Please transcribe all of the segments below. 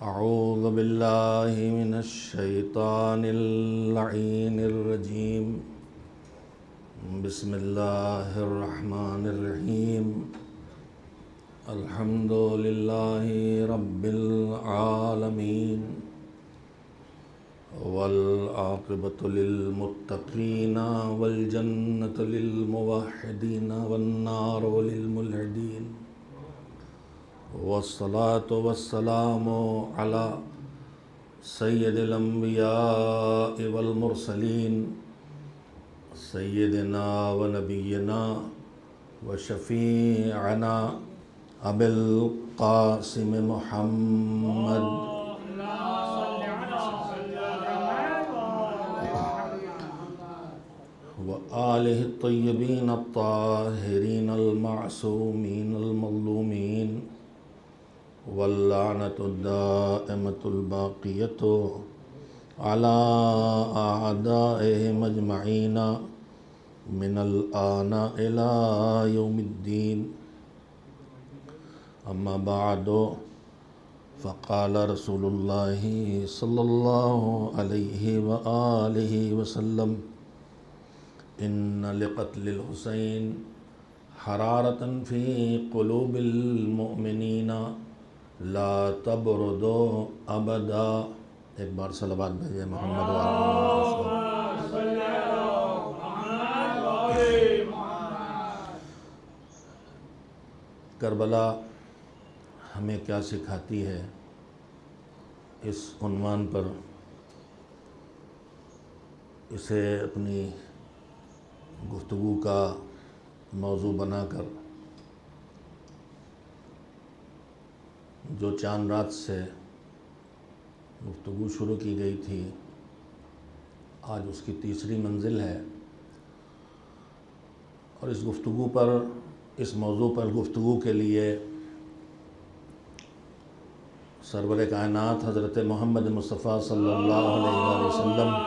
अऊज़ु बिल्लाहि मिनश शैतानिर लईनिर रजीम। बिस्मिल्लाहिर रहमानिर रहीम। अल्हम्दुलिल्लाहि रब्बिल आलमीन वल आक़िबतु लिल मुत्तक़ीना वल जन्नतु लिल मुवह्हिदीन वन नारु लिल मुल्हिदीन। वस्सलातु वस्सलामु अला सय्यिदिल अंबियाइ वल मुरसलीन सय्यिदिना व नबिय्यिना व शफ़ीअना अबिल क़ासिम मुहम्मद व आलिहि तय्यबीन अत्ताहिरीन अल-मासूमीन अल-मज़लूमीन वल्लअनतु दाइमतुल बाक़ियतु अला अअदाइहिम अजमईन मिनल आना इला यौमिद्दीन। अम्मा बअदु फ़क़ाल रसूलुल्लाहि सल्लल्लाहु अलैहि व आलिहि वसल्लम इन्न लिक़त्लिल हुसैन हरारतन फ़ी क़ुलूबिल मुअमिनीना ला तबरुदु अबदा। एक बार सलावत भेजे मोहम्मद व करबला हमें क्या सिखाती है, इस उन्वान पर इसे अपनी गुफ्तगू का मौजू बनाकर जो चांद रात से गुफ्तगू शुरू की गई थी, आज उसकी तीसरी मंजिल है। और इस गुफ्तगू पर, इस मौजू पर गुफ्तगू के लिए सरवर कायनात हज़रत मोहम्मद मुस्तफ़ा सल्लल्लाहु अलैहि वसल्लम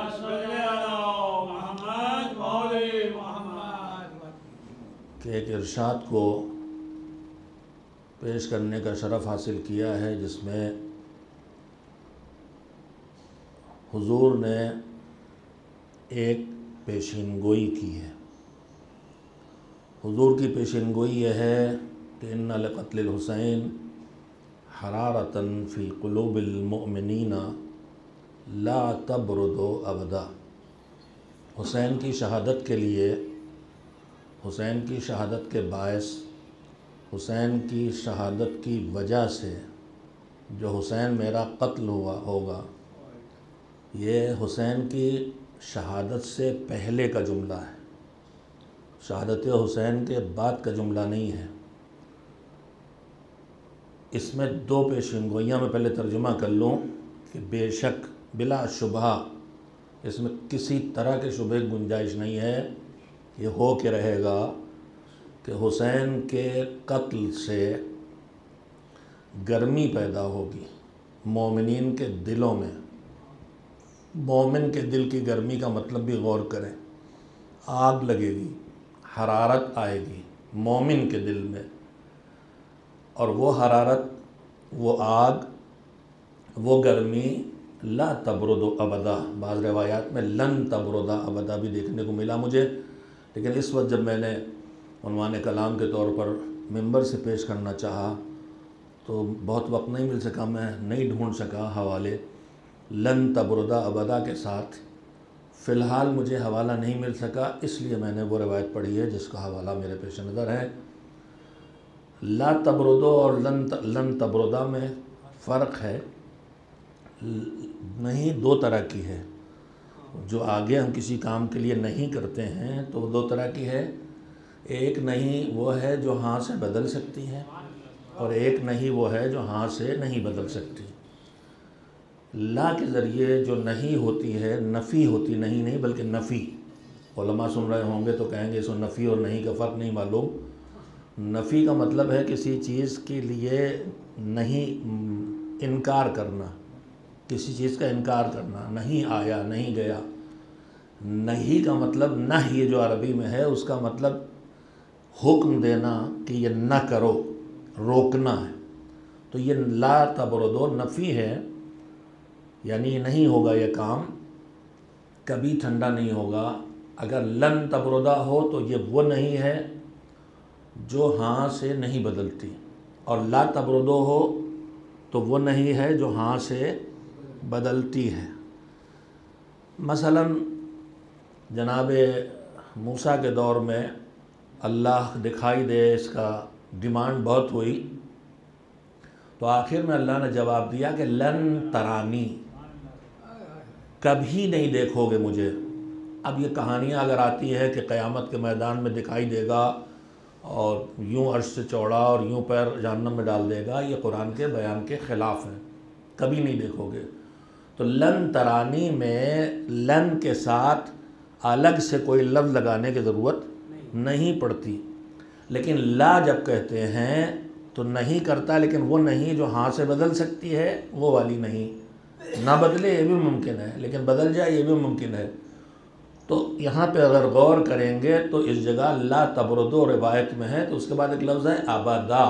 के एक इरशाद को पेश करने का शरफ़ हासिल किया है, जिसमें हुज़ूर ने एक पेशीनगोई की है। हुज़ूर की पेशीनगोई यह है कि इन्ना लिक़त्लिल हुसैन हरारतन फ़ी क़ुलूबिल मुअमिनीना ला तबरुदु अबदा। हुसैन की शहादत के लिए, हुसैन की शहादत के बायस, हुसैन की शहादत की वजह से जो हुसैन मेरा कत्ल हुआ होगा, ये हुसैन की शहादत से पहले का जुमला है, शहादत हुसैन के बाद का जुमला नहीं है। इसमें दो पेशीनगोइयाँ मैं पहले तर्जुमा कर लूँ कि बेशक बिला शुबहा इसमें किसी तरह के शुबहे की गुंजाइश नहीं है। ये हो के रहेगा कि हुसैन के कत्ल से गर्मी पैदा होगी मोमिनीन के दिलों में। मोमिन के दिल की गर्मी का मतलब भी गौर करें, आग लगेगी, हरारत आएगी मोमिन के दिल में, और वो हरारत, वो आग, वो गर्मी ला तबरुदु अबदा, बाज़ रिवायात में लन तबरुदा अबदा भी देखने को मिला मुझे। लेकिन इस वक्त जब मैंने उन्वान कलाम के तौर पर मिंबर से पेश करना चाहा तो बहुत वक्त नहीं मिल सका, मैं नहीं ढूंढ सका हवाले। लन तबरुदा अबदा के साथ फ़िलहाल मुझे हवाला नहीं मिल सका, इसलिए मैंने वो रवायत पढ़ी है जिसका हवाला मेरे पेश नज़र है। ला तबरुदो और लन तबरुदा में फ़र्क है, नहीं दो तरह की है। जो आगे हम किसी काम के लिए नहीं करते हैं तो वो दो तरह की है। एक नहीं वो है जो हाँ से बदल सकती है, और एक नहीं वो है जो हाँ से नहीं बदल सकती। ला के ज़रिए जो नहीं होती है, नफ़ी होती, नहीं बल्कि नफ़ी। उलमा सुन रहे होंगे तो कहेंगे इसको नफ़ी और नहीं का फ़र्क नहीं मालूम। नफ़ी का मतलब है किसी चीज़ के लिए नहीं, इनकार करना, किसी चीज़ का इनकार करना, नहीं आया, नहीं गया। नहीं का मतलब नही जो अरबी में है, उसका मतलब हुक्म देना कि ये न करो, रोकना है। तो ये ला तबरदो नफ़ी है, यानी नहीं होगा ये काम, कभी ठंडा नहीं होगा। अगर लन तबरदा हो तो ये वो नहीं है जो हाँ से नहीं बदलती, और ला तबरदो हो तो वो नहीं है जो हाँ से बदलती है। मसलन जनाब मूसा के दौर में अल्लाह दिखाई दे, इसका डिमांड बहुत हुई, तो आखिर में अल्लाह ने जवाब दिया कि लन तरानी, कभी नहीं देखोगे मुझे। अब ये कहानियाँ अगर आती है कि क़यामत के मैदान में दिखाई देगा और यूँ अर्श से चौड़ा और यूँ पैर जहन्नम में डाल देगा, ये कुरान के बयान के ख़िलाफ़ है, कभी नहीं देखोगे। तो लन तरानी में लन के साथ अलग से कोई लफ्ज़ लगाने की ज़रूरत नहीं पड़ती। लेकिन ला जब कहते हैं तो नहीं करता, लेकिन वो नहीं जो हाँ से बदल सकती है वो वाली नहीं। ना बदले ये भी मुमकिन है, लेकिन बदल जाए ये भी मुमकिन है। तो यहाँ पे अगर गौर करेंगे तो इस जगह ला तबरदो रिवायत में है, तो उसके बाद एक लफ्ज़ है अबदा।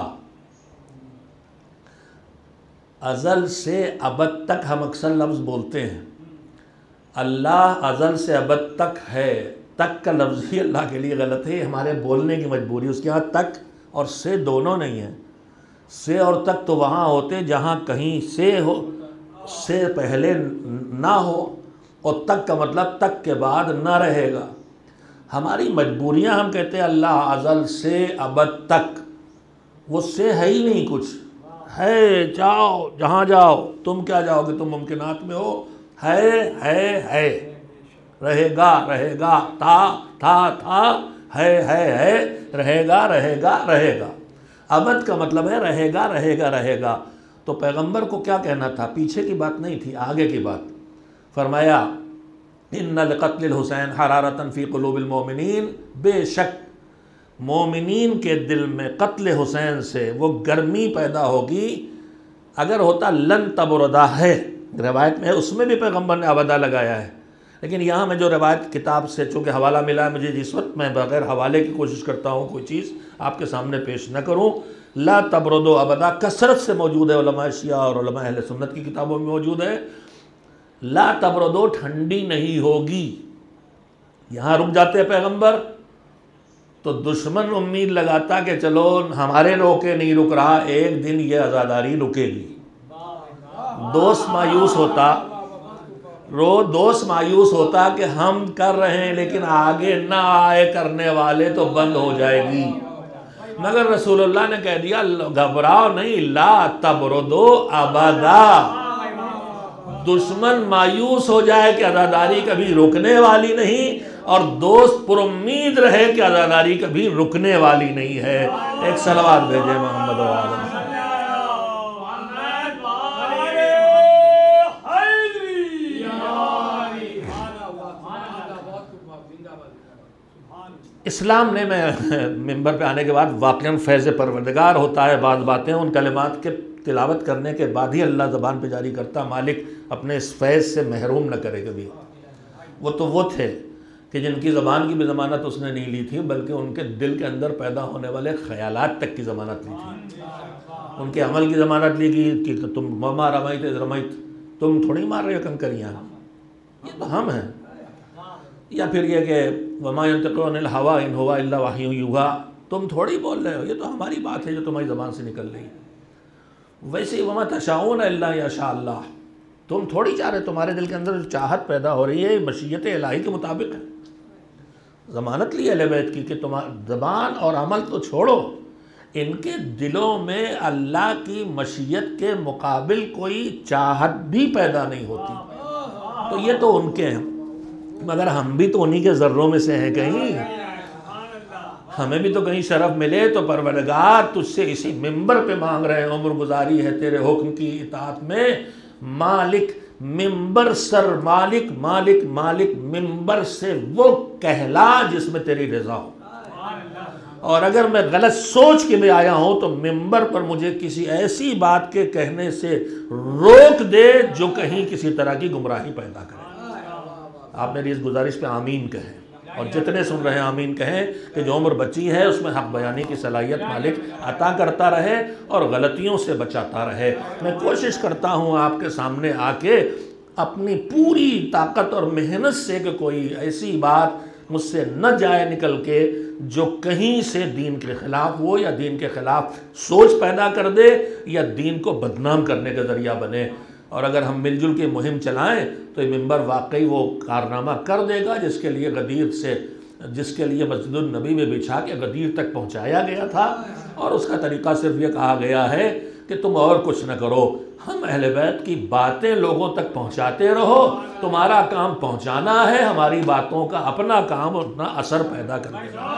अज़ल से अबद तक हम अक्सर लफ्ज़ बोलते हैं, अल्लाह अज़ल से अबद तक है। तक का लफ्ज़ ही अल्लाह के लिए गलत है, हमारे बोलने की मजबूरी। उसके यहाँ तक और से दोनों नहीं है। से और तक तो वहाँ होते जहाँ कहीं से हो, से पहले ना हो, और तक का मतलब तक के बाद ना रहेगा। हमारी मजबूरियाँ, हम कहते हैं अल्लाह अज़ल से अबद तक, वो से है ही नहीं कुछ। है जाओ जहाँ जाओ, तुम क्या जाओगे, तुम मुमकिनात में हो। है रहेगा रहेगा, था है रहेगा। अबद का मतलब है रहेगा रहेगा रहेगा। तो पैगंबर को क्या कहना था, पीछे की बात नहीं थी, आगे की बात। फरमाया इन्नल क़त्लिल हुसैन हरारतन फ़ी क़ुलूबिल मोमिनीन, बेशक मोमिनीन के दिल में क़त्ल हुसैन से वो गर्मी पैदा होगी। अगर होता लन तबरदा है, रवायत में है, उसमें भी पैगंबर ने अबदा लगाया है। लेकिन यहाँ मैं जो रवायत किताब से चूँकि हवाला मिला है मुझे, जिस वक्त मैं बग़ैर हवाले की कोशिश करता हूँ कोई चीज़ आपके सामने पेश न करूँ, ला तबरदो अबदा कसरत से मौजूद है, उलमा शिया और उलमा अहले सुन्नत की किताबों में मौजूद है। ला तबरदो ठंडी नहीं होगी। यहाँ रुक जाते हैं पैगंबर, तो दुश्मन उम्मीद लगाता कि चलो हमारे रोके नहीं रुक रहा, एक दिन ये आज़ादारी रुकेगी। दोस्त मायूस होता कि हम कर रहे हैं लेकिन आगे ना आए करने वाले तो बंद हो जाएगी। मगर रसूलुल्लाह ने कह दिया घबराओ नहीं, ला तबरदो अबदा। दुश्मन मायूस हो जाए कि आज़ादारी कभी रुकने वाली नहीं, और दोस्त पुरुम्मीद रहे कि आज़ादारी कभी रुकने वाली नहीं है। एक सलवात भेजे मोहम्मद वाले। इस्लाम ने, मैं मिंबर पे आने के बाद वाक़ईन फैज़ परवरदिगार होता है, बाज़ बातें उन कलिमात के तिलावत करने के बाद ही अल्लाह ज़बान पे जारी करता। मालिक अपने इस फैज़ से महरूम न करे कभी। वो तो वो थे कि जिनकी ज़बान की भी ज़मानत उसने नहीं ली थी, बल्कि उनके दिल के अंदर पैदा होने वाले ख़यालात तक की ज़मानत ली थी। उनके अमल की ज़मानत ली कि तुम ममा रमैत इज़ रमैत, तुम थोड़ी मार रहे हो कंकरियाँ, ये तो हम हैं। या फिर ये कि वमा यंतिक़ु अनिल हवा इन हुवा इल्ला वह्युन युहा, तुम थोड़ी बोल रहे हो, ये तो हमारी बात है जो तुम्हारी ज़बान से निकल रही है। वैसे ही वमा तशाऊन इल्ला यशा अल्लाह, तुम थोड़ी चाह रहे, तुम्हारे दिल के अंदर जो चाहत पैदा हो रही है मशीयत इलाही के मुताबिक है। ज़मानत ली अहले बैत की कि तुम्हारी ज़बान और अमल तो छोड़ो, इनके दिलों में अल्लाह की मशीयत के मुकाबिल कोई चाहत भी पैदा नहीं होती। तो ये तो उनके हैं, मगर हम भी तो उन्हीं के ज़र्रों में से हैं। कहीं हमें भी तो कहीं शरफ़ मिले तो परवरदिगार तुझसे इसी मिंबर पे मांग रहे हैं, उम्र गुजारी है तेरे हुक्म की इताअत में। मालिक मिंबर सर, मालिक मालिक मालिक मिंबर से वो कहला जिसमें तेरी रज़ा हो। और अगर मैं गलत सोच के भी आया हूँ तो मिंबर पर मुझे किसी ऐसी बात के कहने से रोक दे जो कहीं किसी तरह की गुमराही पैदा करे। आप मेरी इस गुजारिश पे आमीन कहें। और जितने सुन रहे हैं आमीन कहें कि जो उम्र बची है उसमें हक बयानी की सलाहियत मालिक अता करता रहे और गलतियों से बचाता रहे। मैं कोशिश करता हूँ आपके सामने आके अपनी पूरी ताकत और मेहनत से कि कोई ऐसी बात मुझसे न जाए निकल के जो कहीं से दीन के ख़िलाफ़ हो या दीन के ख़िलाफ़ सोच पैदा कर दे या दीन को बदनाम करने का ज़रिया बने। और अगर हम मिलजुल के मुहिम चलाएं तो ये मिंबर वाकई वो कारनामा कर देगा जिसके लिए मस्जिदुन नबी में बिछा के गदीर तक पहुंचाया गया था। और उसका तरीक़ा सिर्फ ये कहा गया है कि तुम और कुछ न करो, हम अहले बैत की बातें लोगों तक पहुंचाते रहो, तुम्हारा काम पहुंचाना है, हमारी बातों का अपना काम अपना असर पैदा करने का।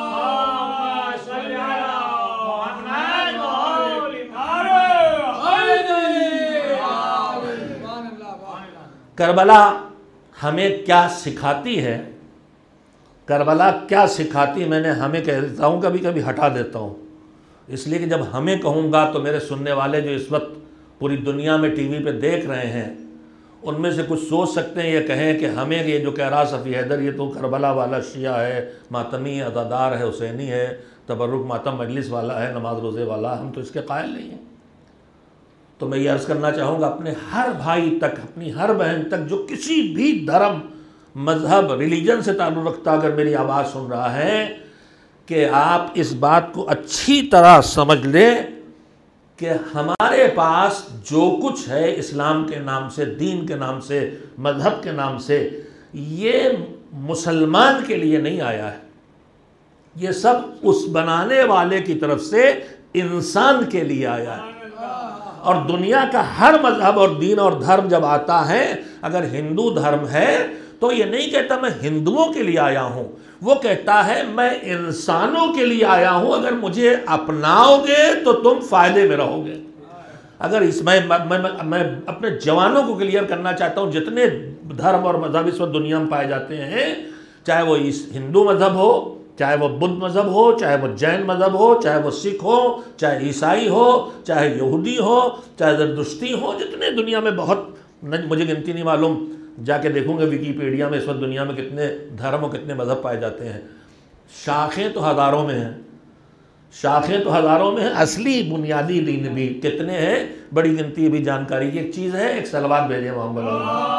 करबला हमें क्या सिखाती है, करबला क्या सिखाती, मैंने हमें कह देता हूँ, कभी कभी हटा देता हूँ, इसलिए कि जब हमें कहूँगा तो मेरे सुनने वाले जो इस वक्त पूरी दुनिया में टीवी पे देख रहे हैं उनमें से कुछ सोच सकते हैं, ये कहें कि हमें ये जो कह रहा सफ़ी हैदर ये तो करबला वाला शिया है, मातमी अज़ादार है, हुसैनी है, तबर्रुक मातम मजलिस वाला है, नमाज रोज़े वाला, हम तो इसके कायल नहीं हैं। तो मैं ये अर्ज़ करना चाहूँगा अपने हर भाई तक, अपनी हर बहन तक जो किसी भी धर्म मज़हब रिलीजन से ताल्लुक़ रखता अगर मेरी आवाज़ सुन रहा है कि आप इस बात को अच्छी तरह समझ लें कि हमारे पास जो कुछ है इस्लाम के नाम से, दीन के नाम से, मज़हब के नाम से, ये मुसलमान के लिए नहीं आया है, ये सब उस बनाने वाले की तरफ से इंसान के लिए आया है। और दुनिया का हर मज़हब और दीन और धर्म जब आता है, अगर हिंदू धर्म है तो ये नहीं कहता मैं हिंदुओं के लिए आया हूँ, वो कहता है मैं इंसानों के लिए आया हूँ, अगर मुझे अपनाओगे तो तुम फ़ायदे में रहोगे। अगर मैं अपने जवानों को क्लियर करना चाहता हूँ, जितने धर्म और मज़हब इस वक्त दुनिया में पाए जाते हैं, चाहे वो हिंदू मज़हब हो, चाहे वो बुद्ध मज़हब हो, चाहे वो जैन मज़हब हो, चाहे वो सिख हो, चाहे ईसाई हो, चाहे यहूदी हो, चाहे ज़रदुश्ती हो, जितने दुनिया में बहुत मुझे गिनती नहीं मालूम, जाके देखूंगे विकीपीडिया में इस वक्त दुनिया में कितने धर्म और कितने मज़हब पाए जाते हैं। शाखें तो हज़ारों में हैं, शाखें तो हज़ारों में हैं, असली बुनियादी दीन भी कितने हैं, बड़ी गिनती भी जानकारी की एक चीज़ है। एक सलवात भेजे मोहम्मद।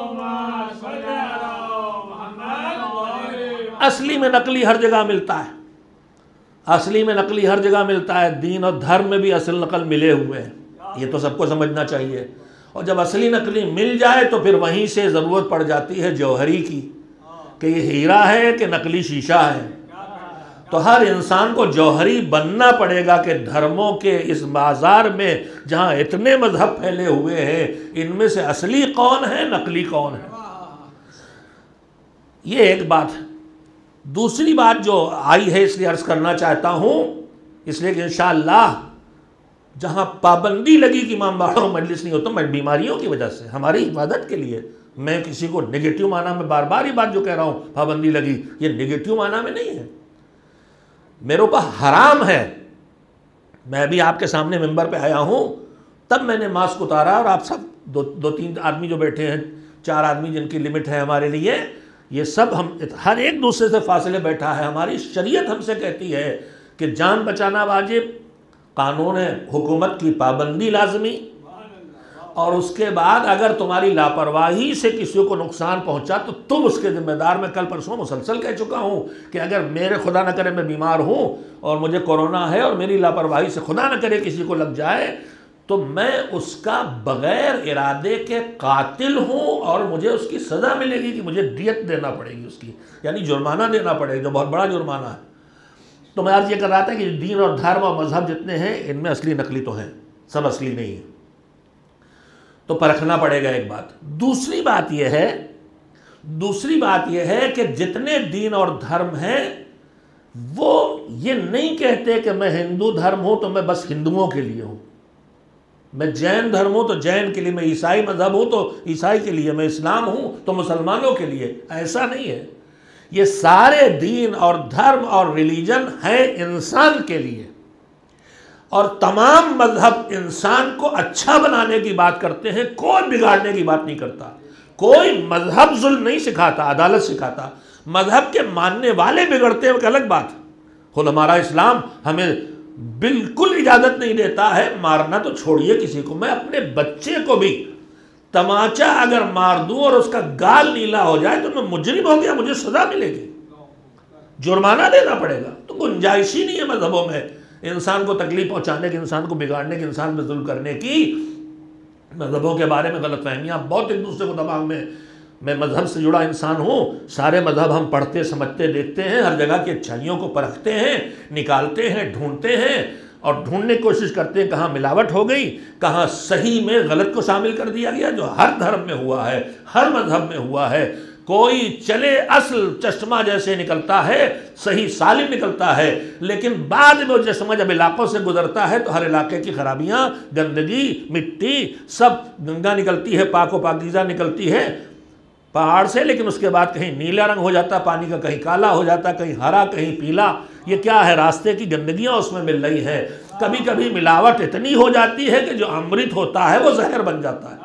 असली में नकली हर जगह मिलता है, असली में नकली हर जगह मिलता है, दीन और धर्म में भी असल नकल मिले हुए हैं, ये तो सबको समझना चाहिए। और जब असली नकली मिल जाए तो फिर वहीं से ज़रूरत पड़ जाती है जौहरी की, कि ये हीरा है कि नकली शीशा है। तो हर इंसान को जौहरी बनना पड़ेगा कि धर्मों के इस बाज़ार में जहाँ इतने मज़हब फैले हुए हैं, इनमें से असली कौन है, नकली कौन है। ये एक बात है। दूसरी बात जो आई है इसलिए अर्ज़ करना चाहता हूँ, इसलिए कि इंशाअल्लाह जहाँ पाबंदी लगी कि इमाम बाड़ा मजलिस नहीं होता, मैं बीमारियों की वजह से, हमारी इबादत के लिए, मैं किसी को नेगेटिव माना में बार बार ये बात जो कह रहा हूँ पाबंदी लगी, ये नेगेटिव माना में नहीं है, मेरे ऊपर हराम है। मैं भी आपके सामने मिंबर पे आया हूँ तब मैंने मास्क उतारा, और आप सब दो तीन आदमी जो बैठे हैं, 4 आदमी जिनकी लिमिट है हमारे लिए, ये सब हम हर एक दूसरे से फासले बैठा है। हमारी शरीयत हमसे कहती है कि जान बचाना वाजिब, कानून है, हुकूमत की पाबंदी लाजमी, और उसके बाद अगर तुम्हारी लापरवाही से किसी को नुकसान पहुंचा तो तुम उसके ज़िम्मेदार। मैं कल परसों मुसलसल कह चुका हूं कि अगर मेरे खुदा न करे मैं बीमार हूं और मुझे कोरोना है और मेरी लापरवाही से खुदा न करे किसी को लग जाए, तो मैं उसका बग़ैर इरादे के कातिल हूँ और मुझे उसकी सज़ा मिलेगी कि मुझे दियत देना पड़ेगी उसकी, यानी जुर्माना देना पड़ेगा, जो बहुत बड़ा जुर्माना है। तो मैं अर्ज़ ये कर रहा था कि दीन और धर्म और मज़हब जितने हैं इनमें असली नकली तो हैं, सब असली नहीं है, तो परखना पड़ेगा एक बात। दूसरी बात यह है कि जितने दीन और धर्म हैं वो ये नहीं कहते कि मैं हिंदू धर्म हूँ तो मैं बस हिंदुओं के लिए हूँ, मैं जैन धर्म हूँ तो जैन के लिए, मैं ईसाई मज़हब हूँ तो ईसाई के लिए, मैं इस्लाम हूँ तो मुसलमानों के लिए। ऐसा नहीं है, ये सारे दीन और धर्म और रिलीजन है इंसान के लिए, और तमाम मज़हब इंसान को अच्छा बनाने की बात करते हैं, कोई बिगाड़ने की बात नहीं करता। कोई मज़हब जुल्म नहीं सिखाता, अदालत सिखाता। मजहब के मानने वाले बिगड़ते हैं, एक अलग बात। खुद हमारा इस्लाम हमें बिल्कुल इजाज़त नहीं देता है, मारना तो छोड़िए किसी को, मैं अपने बच्चे को भी तमाचा अगर मार दूं और उसका गाल नीला हो जाए तो मैं मुजरिम हो गया, मुझे सजा मिलेगी, जुर्माना देना पड़ेगा। तो गुंजाइश ही नहीं है मजहबों में इंसान को तकलीफ पहुंचाने की, इंसान को बिगाड़ने की, इंसान पे जुल्म करने की। मजहबों के बारे में गलतफहमियाँ बहुत एक दूसरे को दिमाग में, मैं मजहब से जुड़ा इंसान हूँ, सारे मजहब हम पढ़ते समझते देखते हैं, हर जगह की अच्छाइयों को परखते हैं, निकालते हैं, ढूंढते हैं और ढूंढने की कोशिश करते हैं कहाँ मिलावट हो गई, कहाँ सही में गलत को शामिल कर दिया गया, जो हर धर्म में हुआ है, हर मजहब में हुआ है। कोई चले असल चश्मा जैसे निकलता है, सही सालिम निकलता है, लेकिन बाद में वो चश्मा जब इलाकों से गुजरता है तो हर इलाके की खराबियाँ, गंदगी, मिट्टी सब गंगा निकलती है, पाको पाकीज़ा निकलती है पहाड़ से, लेकिन उसके बाद कहीं नीला रंग हो जाता पानी का, कहीं काला हो जाता, कहीं हरा, कहीं पीला। ये क्या है? रास्ते की गंदगियाँ उसमें मिल रही है। कभी कभी मिलावट इतनी हो जाती है कि जो अमृत होता है वो जहर बन जाता है।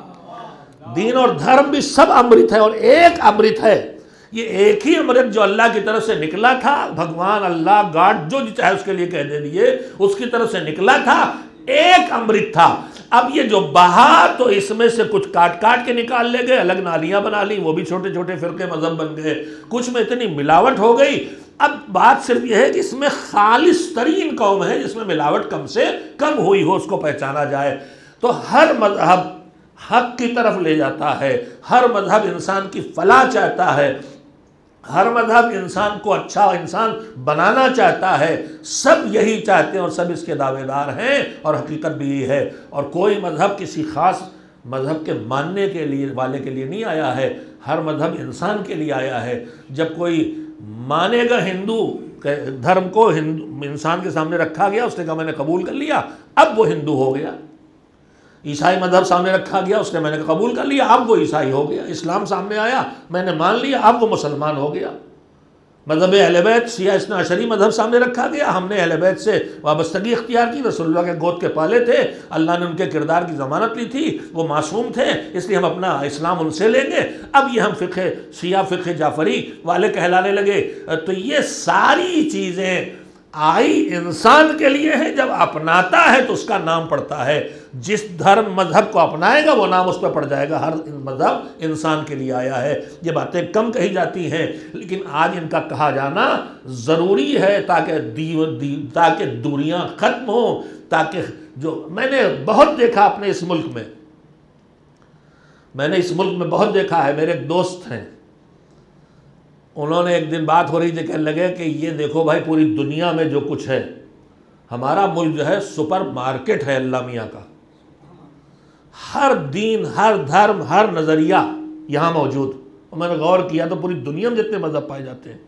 दीन और धर्म भी सब अमृत है और एक अमृत है, ये एक ही अमृत जो अल्लाह की तरफ से निकला था, भगवान, अल्लाह, गॉड, जो चाहे उसके लिए कह दे दिए, उसकी तरफ से निकला था, एक अमृत था। अब ये जो बहा तो इसमें से कुछ काट काट के निकाल ले गए, अलग नालियां बना ली, वो भी छोटे छोटे फिरके मजहब बन गए, कुछ में इतनी मिलावट हो गई। अब बात सिर्फ यह है कि इसमें खालिस तरीन कौम है जिसमें मिलावट कम से कम हुई हो, उसको पहचाना जाए। तो हर मजहब हक की तरफ ले जाता है, हर मजहब इंसान की फलाह चाहता है, हर मजहब इंसान को अच्छा इंसान बनाना चाहता है, सब यही चाहते हैं और सब इसके दावेदार हैं और हकीकत भी यही है। और कोई मजहब किसी ख़ास मजहब के मानने के लिए वाले के लिए नहीं आया है, हर मजहब इंसान के लिए आया है। जब कोई मानेगा हिंदू धर्म को, हिंदू इंसान के सामने रखा गया, उसने कहा मैंने कबूल कर लिया, अब वो हिंदू हो गया। ईसाई मजहब सामने रखा गया, उसने मैंने कबूल कर लिया, अब वो ईसाई हो गया। इस्लाम सामने आया, मैंने मान लिया, अब वो मुसलमान हो गया। मजहब अहले बैत शिया इस्ना अशरी मजहब सामने रखा गया, हमने अहले बैत से वाबस्तगी इख्तियार की, रसूलुल्लाह के गोद के पाले थे, अल्लाह ने उनके किरदार की ज़मानत ली थी, वो मासूम थे, इसलिए हम अपना इस्लाम उनसे लेंगे। अब ये हम फ़िक़्ह शिया फ़िक़्ह जाफ़री वाले कहलाने लगे। तो ये सारी चीज़ें आई इंसान के लिए है, जब अपनाता है तो उसका नाम पड़ता है। जिस धर्म मजहब को अपनाएगा वो नाम उस पर पड़ जाएगा। हर मजहब इंसान के लिए आया है। ये बातें कम कही जाती हैं, लेकिन आज इनका कहा जाना ज़रूरी है ताकि दूरियां ख़त्म हो, ताकि जो मैंने बहुत देखा अपने इस मुल्क में, मैंने इस मुल्क में बहुत देखा है। मेरे एक दोस्त हैं, उन्होंने एक दिन बात हो रही थी, कहने लगे कि ये देखो भाई पूरी दुनिया में जो कुछ है, हमारा मुल्क जो है सुपर मार्केट है अल्लाह मियाँ का। हर दीन, हर धर्म, हर नज़रिया यहाँ मौजूद। और मैंने गौर किया तो पूरी दुनिया में जितने मज़हब पाए जाते हैं,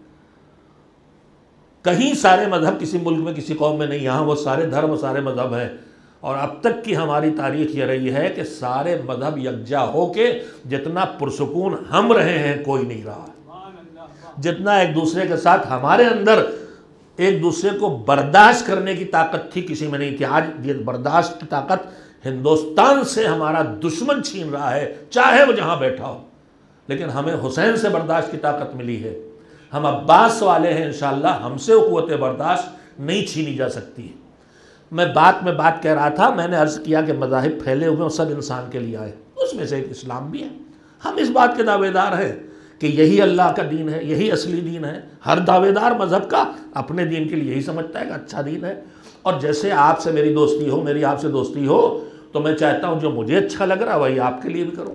कहीं सारे मज़हब किसी मुल्क में किसी कौम में नहीं, यहाँ वो सारे धर्म और सारे मज़हब हैं। और अब तक की हमारी तारीख़ ये रही है कि सारे मज़हब यकजा हो के जितना पुरसुकून हम रहे हैं कोई नहीं रहा। जितना एक दूसरे के साथ हमारे अंदर एक दूसरे को बर्दाश्त करने की ताकत थी, किसी में नहीं थी। आज ये बर्दाश्त की ताकत हिंदुस्तान से हमारा दुश्मन छीन रहा है, चाहे वो जहाँ बैठा हो। लेकिन हमें हुसैन से बर्दाश्त की ताकत मिली है, हम अब्बास वाले हैं, इंशाअल्लाह हमसे वो क़ुव्वत बर्दाश्त नहीं छीनी जा सकती। मैं बात कह रहा था, मैंने अर्ज़ किया कि मज़ाहिब फैले हुए और सब इंसान के लिए आए, उसमें से एक इस्लाम भी है। हम इस बात के दावेदार हैं कि यही अल्लाह का दीन है, यही असली दीन है। हर दावेदार मज़हब का अपने दीन के लिए यही समझता है कि अच्छा दीन है। और जैसे आपसे मेरी दोस्ती हो, मेरी आपसे दोस्ती हो, तो मैं चाहता हूँ जो मुझे अच्छा लग रहा है वही आपके लिए भी करूँ,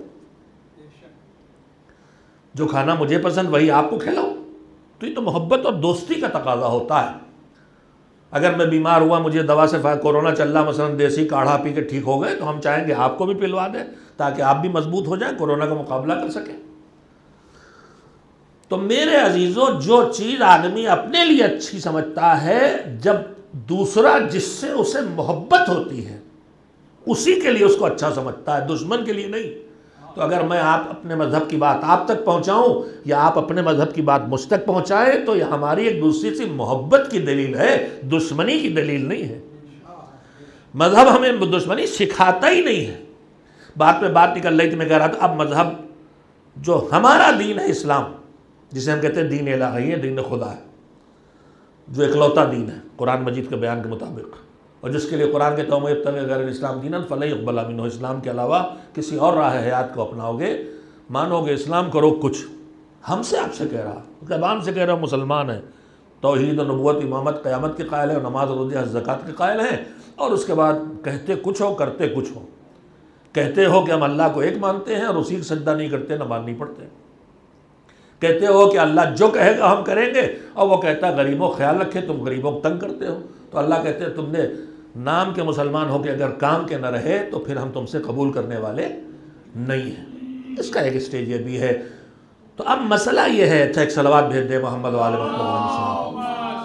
जो खाना मुझे पसंद वही आपको खिलाऊँ। तो ये तो मोहब्बत और दोस्ती का तकाजा होता है। अगर मैं बीमार हुआ, मुझे दवा से कोरोना चल रहा, मसलन देसी काढ़ा पी के ठीक हो गए, तो हम चाहेंगे आपको भी पिलवा दें ताकि आप भी मजबूत हो जाएं, कोरोना का मुकाबला कर सकें। तो मेरे अजीज़ों, जो चीज़ आदमी अपने लिए अच्छी समझता है, जब दूसरा जिससे उसे मोहब्बत होती है उसी के लिए उसको अच्छा समझता है, दुश्मन के लिए नहीं। तो अगर मैं आप अपने मज़हब की बात आप तक पहुँचाऊँ या आप अपने मज़हब की बात मुझ तक पहुँचाएँ, तो यह हमारी एक दूसरे से मोहब्बत की दलील है, दुश्मनी की दलील नहीं है। मज़हब हमें दुश्मनी सिखाता ही नहीं है। बात में बात निकल रही थी, मैं कह रहा था अब मज़हब जो हमारा दीन है इस्लाम, जिसे हम कहते हैं दीन इलाही है, दीन खुदा है, जो इकलौता दीन है कुरान मजीद के बयान के मुताबिक, और जिसके लिए कुरान के तौम अगर इस्लाम दीनन फला युक़बल मिन्हु, इस्लाम के अलावा किसी और राह हयात को अपनाओगे, मानोगे इस्लाम, करो कुछ। हमसे आपसे कह रहा, ज़बान से कह रहा मुसलमान है, तौहीद और नबूवत इमामत क़यामत के कायल है, और नमाज रोज़े हज ज़कात के कायल हैं, और उसके बाद कहते कुछ हो करते कुछ हो। कहते हो कि हम अल्लाह को एक मानते हैं और उसी की सजदा नहीं करते, नमाज नहीं पढ़ते। कहते हो कि अल्लाह जो कहेगा हम करेंगे, और वो कहता है गरीबों ख्याल रखे, तुम गरीबों को तंग करते हो। तो अल्लाह कहते हैं तुमने नाम के मुसलमान हो के अगर काम के न रहे तो फिर हम तुमसे कबूल करने वाले नहीं हैं। इसका एक स्टेज ये भी है। तो अब मसला ये है, अच्छा एक सलवात भेज दे मोहम्मद वाले मोहम्मद।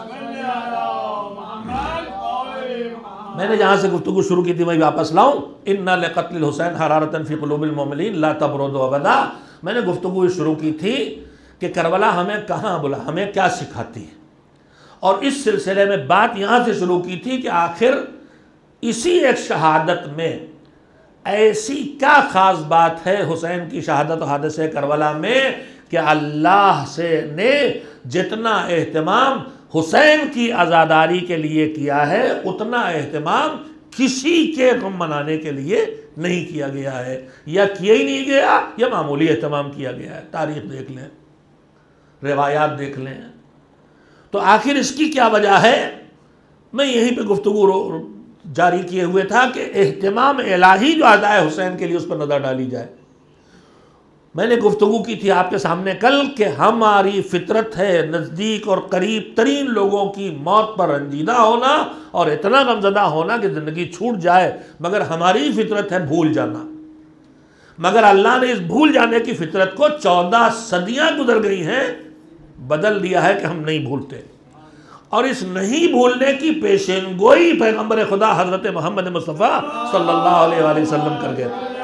मैंने जहाँ से गुफ्तगू शुरू की थी मैं वापस लाऊं, इन्ना लिक़त्लिल हुसैन हरारतन फ़ी क़ुलूबिल मोमिनीन ला तबरुदु अबदा। मैंने गुफ्तगू शुरू की थी कि करबला हमें कहाँ बुला, हमें क्या सिखाती है, और इस सिलसिले में बात यहाँ से शुरू की थी कि आखिर इसी एक शहादत में ऐसी क्या ख़ास बात है हुसैन की शहादत और हादसे करबला में कि अल्लाह से ने जितना एहतमाम हुसैन की आज़ादारी के लिए किया है उतना एहतमाम किसी के गम मनाने के लिए नहीं किया गया है, या किया ही नहीं गया या मामूली एहतमाम किया गया है। तारीख़ देख लें, रिवायात देख लें। तो आखिर इसकी क्या वजह है, मैं यहीं पे गुफ्तगू जारी किए हुए था कि एहतमाम इलाही जो आता है हुसैन के लिए उस पर नज़र डाली जाए। मैंने गुफ्तगू की थी आपके सामने कल कि हमारी फितरत है नज़दीक और करीब तरीन लोगों की मौत पर रंजीदा होना और इतना गमज़दा होना कि ज़िंदगी छूट जाए, मगर हमारी फितरत है भूल जाना। मगर अल्लाह ने इस भूल जाने की फितरत को 14 सदियाँ गुजर गई हैं, बदल दिया है कि हम नहीं भूलते, और इस नहीं भूलने की पेशेनगोई पैगंबर खुदा हज़रत मोहम्मद मुस्तफ़ा सल्लल्लाहु अलैहि वसल्लम कर गए थे।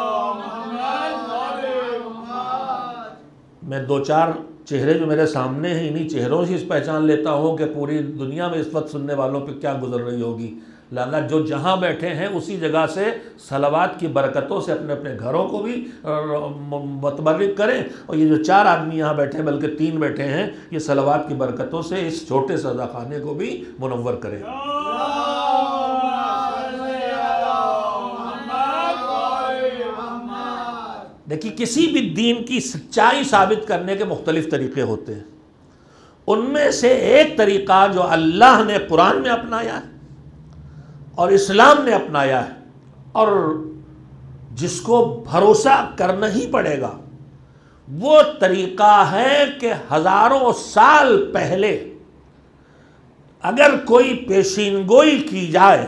मैं 2-4 चेहरे जो मेरे सामने हैं, इन्हीं चेहरों से इस पहचान लेता हूँ कि पूरी दुनिया में इस वक्त सुनने वालों पे क्या गुजर रही होगी। लाला जो जहाँ बैठे हैं उसी जगह से सलावात की बरकतों से अपने अपने घरों को भी मुतबर्रिक करें, और ये जो 4 आदमी यहाँ बैठे हैं, बल्कि 3 बैठे हैं, ये सलावात की बरकतों से इस छोटे सज़ा खाने को भी मुनव्वर करें। देखिए, किसी भी दीन की सच्चाई साबित करने के मुख्तलिफ तरीक़े होते हैं। उनमें से एक तरीक़ा जो अल्लाह ने कुरान में अपनाया है और इस्लाम ने अपनाया है, और जिसको भरोसा करना ही पड़ेगा, वो तरीक़ा है कि हज़ारों साल पहले अगर कोई पेशीनगोई की जाए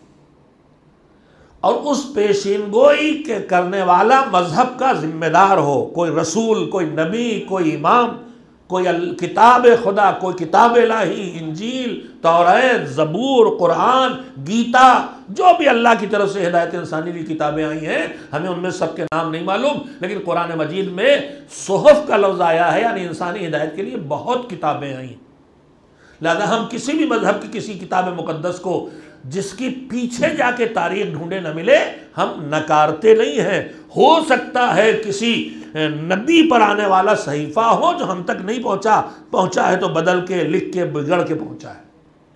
और उस पेशीनगोई के करने वाला मज़हब का ज़िम्मेदार हो, कोई रसूल, कोई नबी, कोई इमाम, कोई किताब खुदा, कोई किताब इलाही, इंजील, तौरात, ज़बूर, कुरान, गीता, जो भी अल्लाह की तरफ से हिदायत इंसानी की किताबें आई हैं, हमें उनमें सबके नाम नहीं मालूम, लेकिन कुरान मजीद में सुहफ़ का लफ्ज़ आया है, यानी इंसानी हिदायत के लिए बहुत किताबें आई। लिहाजा हम किसी भी मज़हब की किसी किताब मुक़द्दस को जिसकी पीछे जाके तारीख ढूंढे न मिले, हम नकारते नहीं हैं। हो सकता है किसी नबी पर आने वाला सहीफ़ा हो जो हम तक नहीं पहुंचा है तो बदल के, लिख के, बिगड़ के पहुंचा है।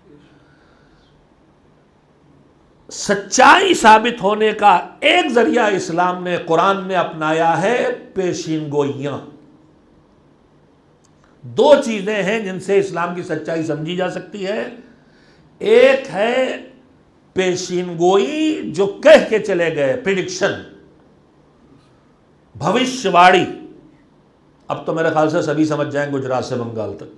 सच्चाई साबित होने का एक जरिया इस्लाम ने, कुरान ने अपनाया है पेशीनगोइयाँ। 2 चीज़ें हैं जिनसे इस्लाम की सच्चाई समझी जा सकती है। एक है पेशीनगोई जो कह के चले गए, प्रिडिक्शन, भविष्यवाणी। अब तो मेरे ख्याल से सभी समझ जाएंगे गुजरात से बंगाल तक।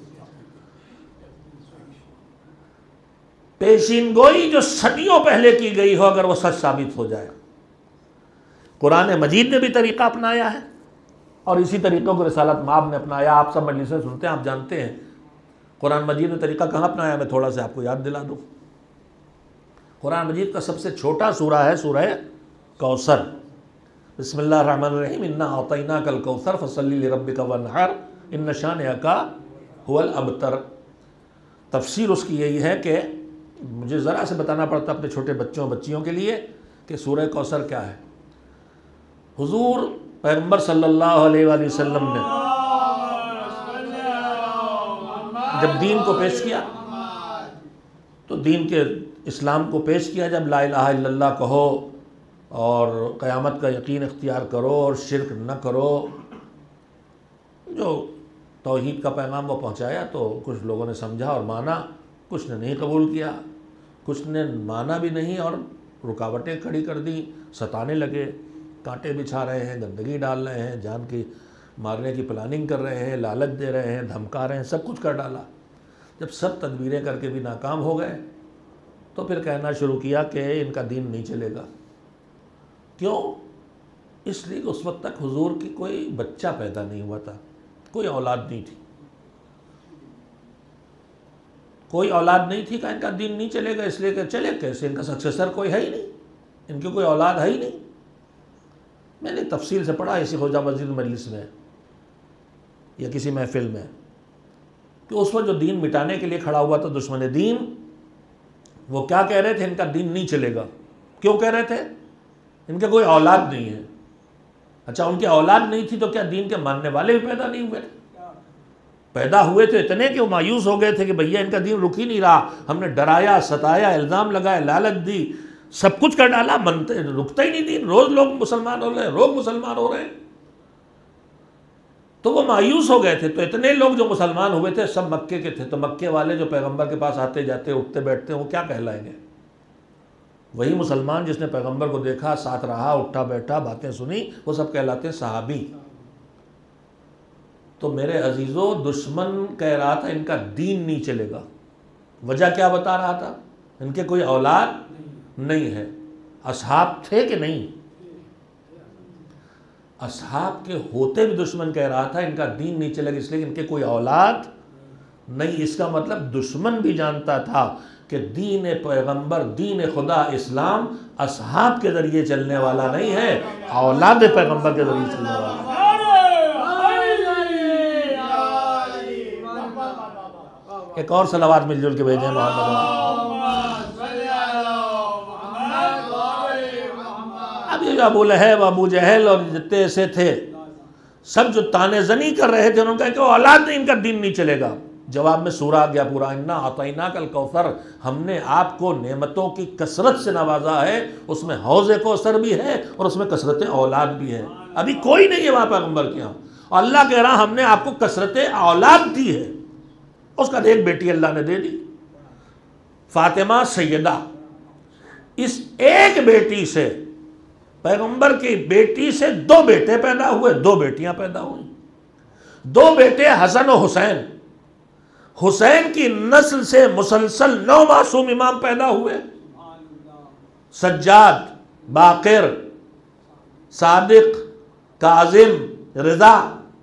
पेशीनगोई जो सदियों पहले की गई हो, अगर वो सच साबित हो जाए। कुरान मजीद ने भी तरीका अपनाया है और इसी तरीक़ों को रिसालत माब ने अपनाया। आप सब मजलिसें सुनते हैं, आप जानते हैं कुरान मजीद ने तरीका कहाँ अपनाया। मैं थोड़ा सा आपको याद दिला दूँ। कुरान मजीद का सबसे छोटा सूरा है सूरह कौसर। बिस्मिल्लाहिर्रहमानिर्रहीम, इन्ना अतैनाकल कौसर फसल्ली लिरब्बिका वन्हर इन्न शानिअका हुवल अबतर। तफसीर उसकी यही है कि मुझे ज़रा से बताना पड़ता अपने छोटे बच्चों बच्चियों के लिए कि सूरह कौसर क्या है। हुजूर पैगम्बर सल्लल्लाहु अलैहि वसल्लम ने जब दीन को पेश किया तो दीन के इस्लाम को पेश किया, जब ला इलाहा इल्लल्लाह कहो और क़यामत का यकीन इख्तियार करो और शिरक न करो, जो तौहीद का पैगाम वो पहुँचाया तो कुछ लोगों ने समझा और माना, कुछ ने नहीं कबूल किया, कुछ ने माना भी नहीं और रुकावटें खड़ी कर दी, सताने लगे, कांटे बिछा रहे हैं, गंदगी डाल रहे हैं, जान की मारने की प्लानिंग कर रहे हैं, लालच दे रहे हैं, धमका रहे हैं, सब कुछ कर डाला। जब सब तदबीरें करके भी नाकाम हो गए तो फिर कहना शुरू किया कि इनका दीन नहीं चलेगा। क्यों? इसलिए कि उस वक्त तक हुजूर की कोई बच्चा पैदा नहीं हुआ था, कोई औलाद नहीं थी, कोई औलाद नहीं थी, का इनका दीन नहीं चलेगा। इसलिए कि चले कैसे, इनका सक्सेसर कोई है ही नहीं, इनकी कोई औलाद है ही नहीं। मैंने तफसील से पढ़ा इसी ख्वाजा मस्जिद मजलिस में या किसी महफिल में कि उस वक्त जो दीन मिटाने के लिए खड़ा हुआ था दुश्मन दीन, वो क्या कह रहे थे, इनका दीन नहीं चलेगा। क्यों कह रहे थे? इनके कोई औलाद नहीं है। अच्छा, उनकी औलाद नहीं थी तो क्या दीन के मानने वाले भी पैदा नहीं हुए थे? पैदा हुए तो इतने कि वो मायूस हो गए थे कि भैया इनका दीन रुक ही नहीं रहा, हमने डराया, सताया, इल्ज़ाम लगाया, लालच दी, सब कुछ कर डाला, मनते रुकता ही नहीं दीन, रोज़ लोग मुसलमान हो रहे हैं, रोज़ मुसलमान हो रहे हैं। तो वो मायूस हो गए थे। तो इतने लोग जो मुसलमान हुए थे सब मक्के के थे, तो मक्के वाले जो पैगंबर के पास आते जाते उठते बैठते वो क्या कहलाएंगे? वही मुसलमान जिसने पैगंबर को देखा, साथ रहा, उठा बैठा, बातें सुनी, वो सब कहलाते हैं सहाबी। तो मेरे अजीज़ों, दुश्मन कह रहा था इनका दीन नहीं चलेगा। वजह क्या बता रहा था? इनके कोई औलाद नहीं है। असहाब थे कि नहीं? असहाब के होते भी दुश्मन कह रहा था इनका दीन नहीं चलेगा, इसलिए इनके कोई औलाद नहीं। इसका मतलब दुश्मन भी जानता था कि दीन पैगंबर, दीन खुदा इस्लाम असहाब के ज़रिए चलने वाला नहीं है, औलाद पैगंबर के ज़रिए चलने वाला है। एक और सलावात मिलजुल के भेजें मोहम्मद। अब ये अबू लहब, अबू जहल और जितने ऐसे थे सब जो ताने जनी कर रहे थे, उन्होंने कहा कि औलाद नहीं, इनका दीन नहीं चलेगा। जवाब में सूरा आ गया पूरा, इन्ना अतैना कल कौसर, हमने आपको नेमतों की कसरत से नवाजा है, उसमें हौज़े कौसर भी है और उसमें कसरत औलाद भी है। अभी कोई नहीं है वहाँ पैगंबर के यहाँ, अल्लाह कह रहा हमने आपको कसरत औलाद दी है। उसका एक बेटी अल्लाह ने दे दी, फातिमा सैयदा। इस एक बेटी से, पैगंबर की बेटी से 2 बेटे पैदा हुए, 2 बेटियां पैदा हुई। 2 बेटे हसन और हुसैन। हुसैन की नस्ल से मुसलसल 9 मासूम इमाम पैदा हुए, सज्जाद, बाकिर, सादिक, काजिम, रिजा।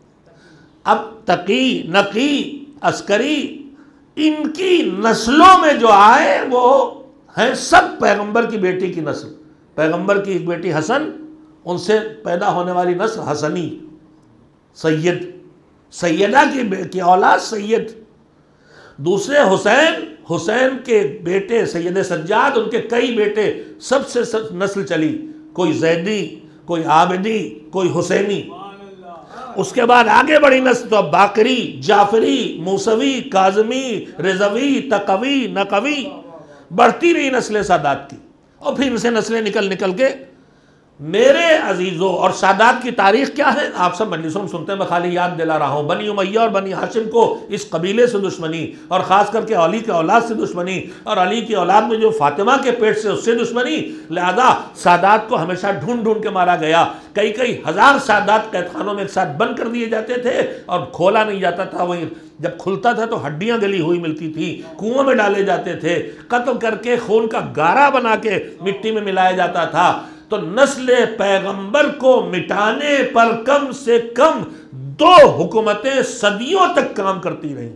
अब तकी, नकी, अस्करी, इनकी नस्लों में जो आए वो हैं सब पैगंबर की बेटी की नस्ल। पैगंबर की एक बेटी हसन, उनसे पैदा होने वाली नस्ल हसनी, सैयद, सैयदा की औलाद सैयद। दूसरे हुसैन, हुसैन के बेटे सैयद सज्जाद, उनके कई बेटे, सबसे नस्ल चली, कोई जैदी, कोई आबिदी, कोई हुसैनी। उसके बाद आगे बढ़ी नस्ल तो अब बाकरी, जाफरी, मूसवी, काजमी, रिजवी, तकवी, नकवी, बढ़ती रही नस्लें सादात की। और फिर इनसे नस्लें निकल निकल के मेरे अजीज़ों, और सादात की तारीख़ क्या है आप सब मजलिसों में सुनते हैं, मैं खाली याद दिला रहा हूँ। बनी उमैया और बनी हाशिम को इस कबीले से दुश्मनी, और ख़ास करके अली के औलाद से दुश्मनी, और अली की औलाद में जो फातिमा के पेट से उससे दुश्मनी। लिहाजा सादात को हमेशा ढूंढ ढूंढ के मारा गया। कई कई हज़ार सादात कैदखानों में एक साथ बंद कर दिए जाते थे और खोला नहीं जाता था। वही जब खुलता था तो हड्डियाँ गली हुई मिलती थी, कुओं में डाले जाते थे, कत्ल करके खून का गारा बना के मिट्टी में मिलाया जाता था। तो नस्ल पैगंबर को मिटाने पर कम से कम 2 हुकूमतें सदियों तक काम करती रहीं।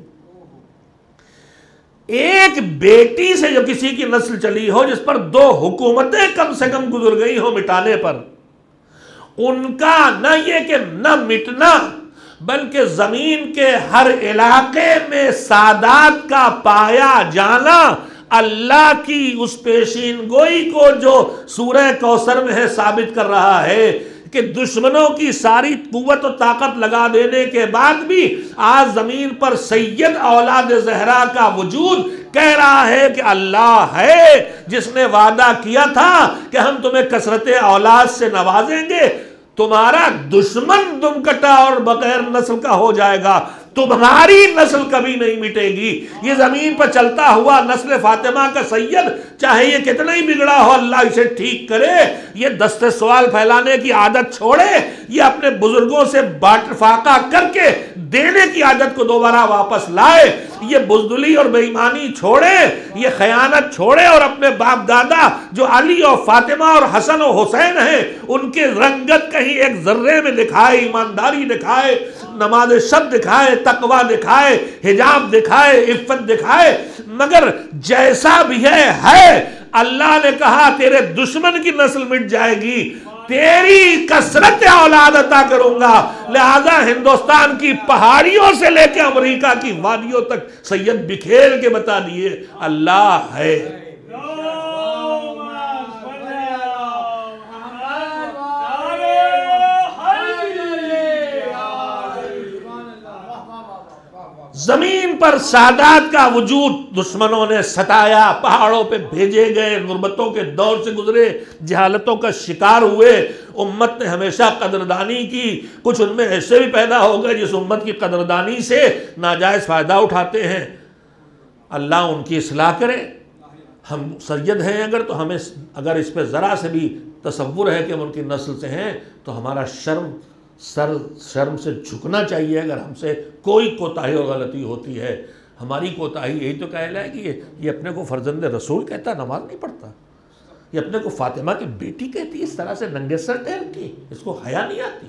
एक बेटी से जो किसी की नस्ल चली हो, जिस पर 2 हुकूमतें कम से कम गुजर गई हो मिटाने पर, उनका न ये कि न मिटना, बल्कि जमीन के हर इलाके में सादात का पाया जाना, अल्लाह की उस पेशीन गोई को जो सूरह कौसर में है साबित कर रहा है कि दुश्मनों की सारी कुव्वत और ताकत लगा देने के बाद भी आज जमीन पर सैयद औलाद ज़हरा का वजूद कह रहा है कि अल्लाह है जिसने वादा किया था कि हम तुम्हें कसरत औलाद से नवाजेंगे। तुम्हारा दुश्मन दुमकटा और बगैर नस्ल का हो जाएगा, तुम्हारी नस्ल कभी नहीं मिटेगी। ये जमीन पर चलता हुआ नस्ल फातिमा का सैयद, चाहे ये कितना ही बिगड़ा हो, अल्लाह इसे ठीक करे। ये दस्ते सवाल फैलाने की आदत छोड़े, ये अपने बुजुर्गों से फाका करके देने की आदत को दोबारा वापस लाए। ये बुजदुली और बेईमानी छोड़े, ये खयानत छोड़े और अपने बाप दादा जो अली और फातिमा और हसन और हुसैन हैं उनके रंगत कहीं एक जर्रे में दिखाए, ईमानदारी दिखाए, नमाज शब दिखाए, तकवा दिखाए, हिजाब दिखाए, इफ्फत दिखाए। मगर जैसा भी है अल्लाह ने कहा तेरे दुश्मन की नस्ल मिट जाएगी, तेरी कसरत औलाद अता करूंगा। लिहाजा हिंदुस्तान की पहाड़ियों से लेकर अमेरिका की वादियों तक सैयद बिखेर के बता दिए अल्लाह है। जमीन पर सादात का वजूद दुश्मनों ने सताया, पहाड़ों पे भेजे गए, गुर्बतों के दौर से गुजरे, जहालतों का शिकार हुए। उम्मत ने हमेशा कदरदानी की, कुछ उनमें ऐसे भी पैदा हो गए जिस उम्मत की कदरदानी से नाजायज़ फ़ायदा उठाते हैं। अल्लाह उनकी इस्लाह करे। हम सैयद हैं अगर, तो हमें अगर इस पर ज़रा से भी तसव्वुर है कि हम उनकी नस्ल से हैं तो हमारा शर्म से झुकना चाहिए। अगर हमसे कोई कोताही और गलती होती है, हमारी कोताही यही तो कहला है कि ये अपने को फर्जंद रसूल कहता, नमाज नहीं पढ़ता, ये अपने को फातिमा की बेटी कहती है, इस तरह से नंगे सर टहलती, इसको हया नहीं आती।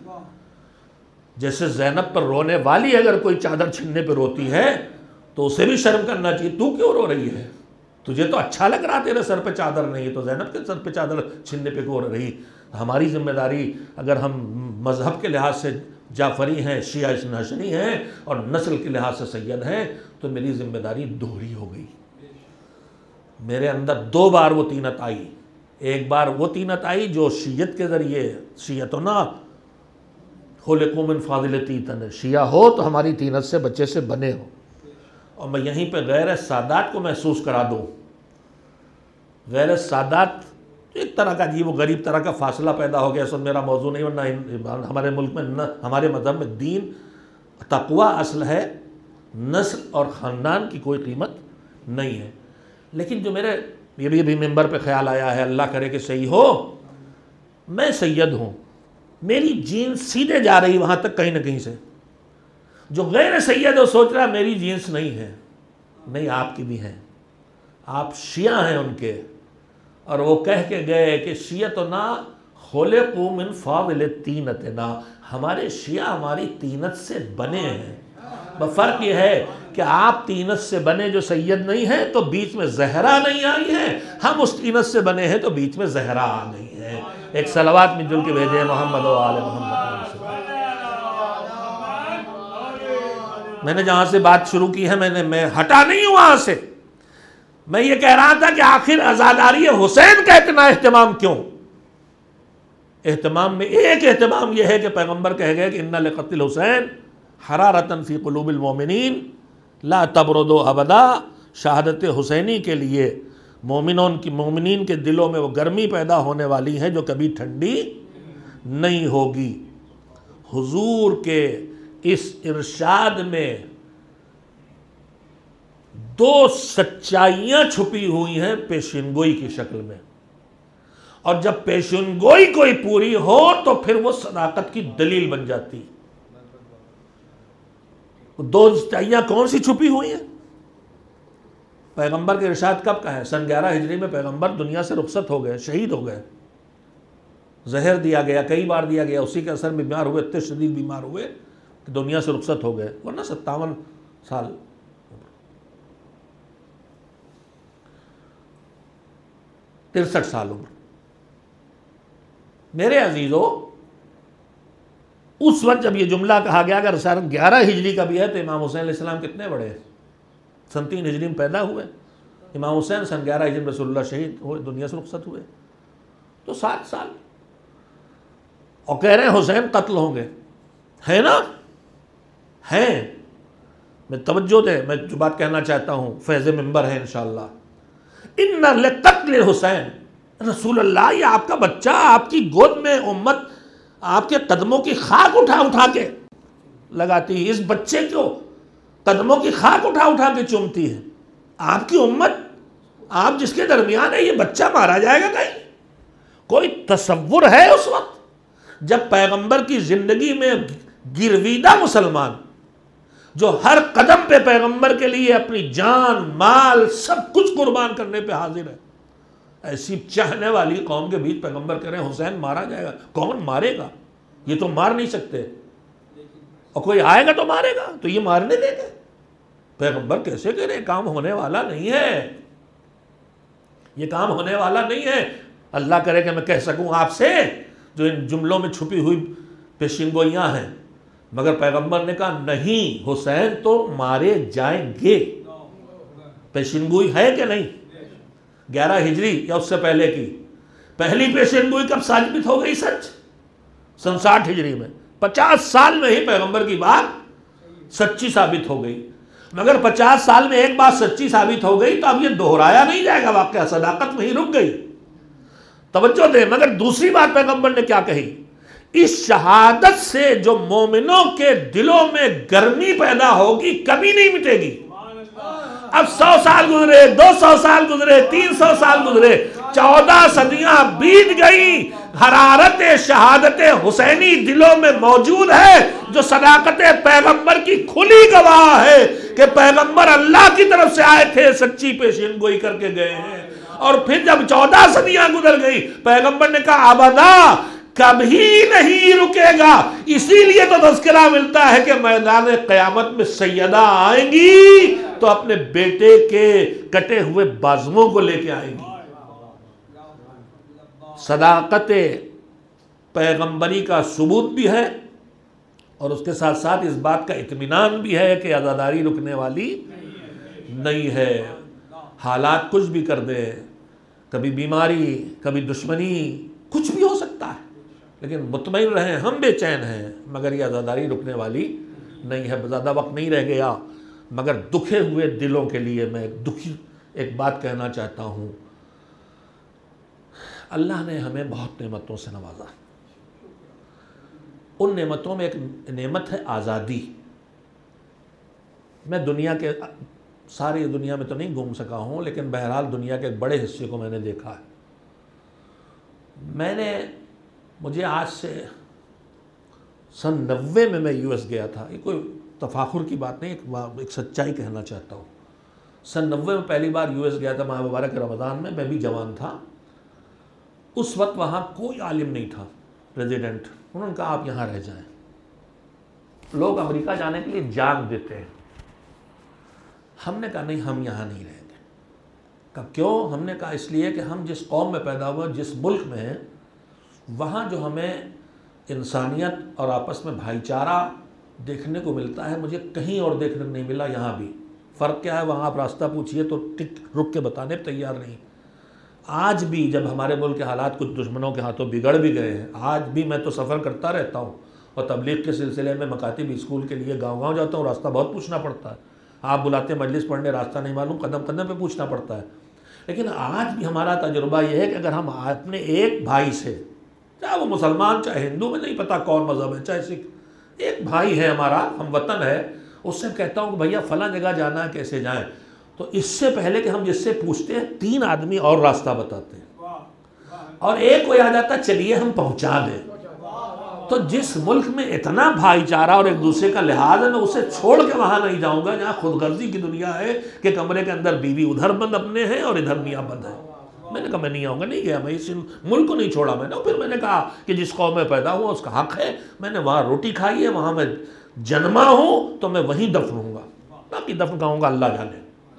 जैसे ज़ैनब पर रोने वाली अगर कोई चादर छीनने पर रोती है तो उसे भी शर्म करना चाहिए। तू क्यों रो रही है? तुझे तो अच्छा लग रहा तेरे सर पे चादर नहीं है, तो ज़ैनब के सर पे चादर छीनने पे क्यों रही? हमारी जिम्मेदारी, अगर हम मज़हब के लिहाज से जाफरी हैं, शिया हशनी हैं और नस्ल के लिहाज से सैयद हैं, तो मेरी जिम्मेदारी दोहरी हो गई। मेरे अंदर दो बार वो तीनत आई। एक बार वो तीनत आई जो शीयत के ज़रिए, शीयत ना खुलिक़ू मिन फ़ाज़िलती तन, शिया हो तो हमारी तीनत से बच्चे से बने हो, और मैं यहीं पे गैर सादात को महसूस करा दूँ। गैर सादात एक तरह का अजीब व गरीब तरह का फासला पैदा हो गया। सब मेरा मौजू नहीं, वरना हमारे मुल्क में न, हमारे मज़हब में दीन तक़वा असल है, नस्ल और ख़ानदान की कोई कीमत नहीं है। लेकिन जो मेरे ये भी मिंबर पे ख्याल आया है, अल्लाह करे कि सही हो, मैं सैयद हूँ, मेरी जीन सीधे जा रही वहाँ तक कहीं ना कहीं से। जो गैर सैयद है सोच रहा मेरी जीन्स नहीं है, नहीं आपकी भी है, आप शिया हैं उनके। और वो कह के गए कि शियत ना खुलिक़ू मिन फ़ाज़िलती ना, हमारे शिया हमारी तीनत से बने हैं। फ़र्क ये है कि आप तीनत से बने जो सैयद नहीं है तो बीच में ज़हरा नहीं आई है, हम उस तीनत से बने हैं तो बीच में ज़हरा आ गई है। एक सलवात मिलजुल के भेजे मोहम्मद व आले मोहम्मद। मैंने जहाँ से बात शुरू की है, मैं हटा नहीं हूँ वहाँ से। मैं ये कह रहा था कि आखिर अज़ादारी हुसैन का इतना एहतमाम क्यों? एहतमाम में एक एहतमाम यह है कि पैगंबर कह गए कि इन्ना लिक़त्ल हुसैन हरारतन फ़ी क़ुलूबिल मोमिनीन ला तबरुदो अबदा। शहादत हुसैनी के लिए मोमिनीन के दिलों में वो गर्मी पैदा होने वाली है जो कभी ठंडी नहीं होगी। हुजूर के इस इरशाद में दो सच्चाइयां छुपी हुई हैं पेशिनगोई की शक्ल में, और जब पेशिनगोई कोई पूरी हो तो फिर वो सदाकत की दलील बन जाती। दो सच्चाइयां कौन सी छुपी हुई हैं? पैगंबर के इरशाद कब का है? सन 11 हिजरी में पैगंबर दुनिया से रुखसत हो गए, शहीद हो गए, जहर दिया गया, कई बार दिया गया, उसी के असर में बीमार हुए, इतने शदीद बीमार हुए कि दुनिया से रुखसत हो गए, वरना 57 साल 63 साल उम्र। मेरे अजीज़ों, उस वक्त जब ये जुमला कहा गया अगर सन 11 हिजरी का भी है तो इमाम हुसैन अलैहिस्सलाम कितने बड़े हैं? सन 3 हिजरी में पैदा हुए, इमाम हुसैन सन 11 हिजरी में रसूलुल्लाह शहीद हुए, दुनिया से रुखसत हुए, तो 7 साल। और कह रहे हैं हुसैन कत्ल होंगे, है ना? हैं। मैं तवज्जो दे, मैं जो बात कहना चाहता हूँ फैज़ मिंबर है इंशाअल्लाह। इन्ना लक़त्ल हुसैन, रसूल अल्लाह, ये आपका बच्चा आपकी गोद में उम्मत आपके कदमों की खाक उठा उठा के लगाती है, इस बच्चे को कदमों की खाक उठा उठा के चूमती है। आपकी उम्मत, आप जिसके दरमियान है, ये बच्चा मारा जाएगा कहीं? कोई तसव्वुर है उस वक्त जब पैगंबर की जिंदगी में गिरवीदा मुसलमान जो हर कदम पे पैगंबर के लिए अपनी जान माल सब कुछ कुर्बान करने पे हाजिर है, ऐसी चाहने वाली कौम के बीच पैगंबर कह रहे हैं हुसैन मारा जाएगा? कौन मारेगा? ये तो मार नहीं सकते, और कोई आएगा तो मारेगा, तो ये मारने देंगे? पैगंबर कैसे कह रहे? काम होने वाला नहीं है, ये काम होने वाला नहीं है। अल्लाह करे कि मैं कह सकूं आपसे जो इन जुमलों में छुपी हुई पेशिंगोइयां हैं, मगर पैगंबर ने कहा नहीं, हुसैन तो मारे जाएंगे। पेशिंगोई है कि नहीं? 11 हिजरी या उससे पहले की पहली पेशिंगोई कब साबित हो गई सच? सन 60 हिजरी में। 50 साल में ही पैगंबर की बात सच्ची साबित हो गई। मगर 50 साल में एक बात सच्ची साबित हो गई तो अब ये दोहराया नहीं जाएगा, वाकया सदाकत वहीं रुक गई। तवज्जो दे। मगर दूसरी बात पैगंबर ने क्या कही? इस शहादत से जो मोमिनों के दिलों में गर्मी पैदा होगी कभी नहीं मिटेगी। अब 100 साल गुजरे, 200 साल गुजरे, 300 साल गुजरे, 14 सदियां बीत गई, हरारत शहादत हुसैनी दिलों में मौजूद है, जो सदाकत पैगंबर की खुली गवाह है कि पैगंबर अल्लाह की तरफ से आए थे, सच्ची पेशिनगोई करके गए हैं। और फिर जब 14 सदियां गुजर गई, पैगंबर ने कहा अबदा कभी नहीं रुकेगा। इसीलिए तो तज़किरा मिलता है कि मैदान क़यामत में सैयदा आएंगी तो अपने बेटे के कटे हुए बाजुओं को लेके आएंगी। सदाकत पैगंबरी का सबूत भी है और उसके साथ साथ इस बात का इत्मीनान भी है कि आज़ादारी रुकने वाली नहीं है। हालात कुछ भी कर दे, कभी बीमारी, कभी दुश्मनी, कुछ भी हो सकता है, लेकिन मुतमईन रहें, हम बेचैन हैं, मगर ये आज़ादारी रुकने वाली नहीं है। ज़्यादा वक्त नहीं रह गया, मगर दुखे हुए दिलों के लिए मैं एक बात कहना चाहता हूँ। अल्लाह ने हमें बहुत नेमतों से नवाजा। उन नेमतों में एक नेमत है आज़ादी। मैं दुनिया के सारी दुनिया में तो नहीं घूम सका हूँ, लेकिन बहरहाल दुनिया के एक बड़े हिस्से को मैंने देखा है। मुझे आज से सन 90 में मैं यूएस गया था। ये कोई तफाखुर की बात नहीं, एक सच्चाई कहना चाहता हूँ। सन 90 में पहली बार यूएस गया था, माह मुबारक रमज़ान में। मैं भी जवान था। उस वक्त वहाँ कोई आलिम नहीं था, रेजिडेंट। उन्होंने कहा आप यहाँ रह जाएं। लोग अमेरिका जाने के लिए जान देते हैं। हमने कहा नहीं, हम यहाँ नहीं रहेंगे। कब क्यों? हमने कहा इसलिए कि हम जिस कौम में पैदा हुए, जिस मुल्क में हैं, वहाँ जो हमें इंसानियत और आपस में भाईचारा देखने को मिलता है, मुझे कहीं और देखने को नहीं मिला। यहाँ भी फ़र्क क्या है? वहाँ आप रास्ता पूछिए तो टिक रुक के बताने पर तैयार नहीं। आज भी जब हमारे मुल्क के हालात कुछ दुश्मनों के हाथों बिगड़ भी गए हैं, आज भी मैं तो सफ़र करता रहता हूँ और तबलीग के सिलसिले में मकातिब स्कूल के लिए गाँव-गाँव जाता हूँ। रास्ता बहुत पूछना पड़ता है। आप बुलाते मजलिस पढ़ने, रास्ता नहीं मालूम, कदम कदम पे पूछना पड़ता है। लेकिन आज भी हमारा तजुर्बा यह है कि अगर हम अपने एक भाई से, चाहे वो मुसलमान चाहे हिंदू, में नहीं पता कौन मज़हब है, चाहे सिख, एक भाई है हमारा, हम वतन है, उससे कहता हूँ कि भैया फ़लाँ जगह जाना है, कैसे जाएं, तो इससे पहले कि हम जिससे पूछते हैं 3 आदमी और रास्ता बताते हैं और एक कोई आ जाता चलिए हम पहुँचा दें। तो जिस मुल्क में इतना भाईचारा और एक दूसरे का लिहाज है, मैं उसे छोड़ के वहाँ नहीं जाऊँगा जहाँ खुदगर्जी की दुनिया है कि कमरे के अंदर बीवी उधर बंद अपने हैं और इधर मियाँ बंद है। मैंने कहा मैं नहीं आऊँगा, नहीं गया मैं, इस मुल्क को नहीं छोड़ा मैंने। फिर मैंने कहा कि जिस कौम में पैदा हुआ उसका हक़ है, मैंने वहाँ रोटी खाई है, वहाँ मैं जन्मा हूँ, तो मैं वहीं दफन हूँगा, बाकी दफन कहूँगा अल्लाह जाने।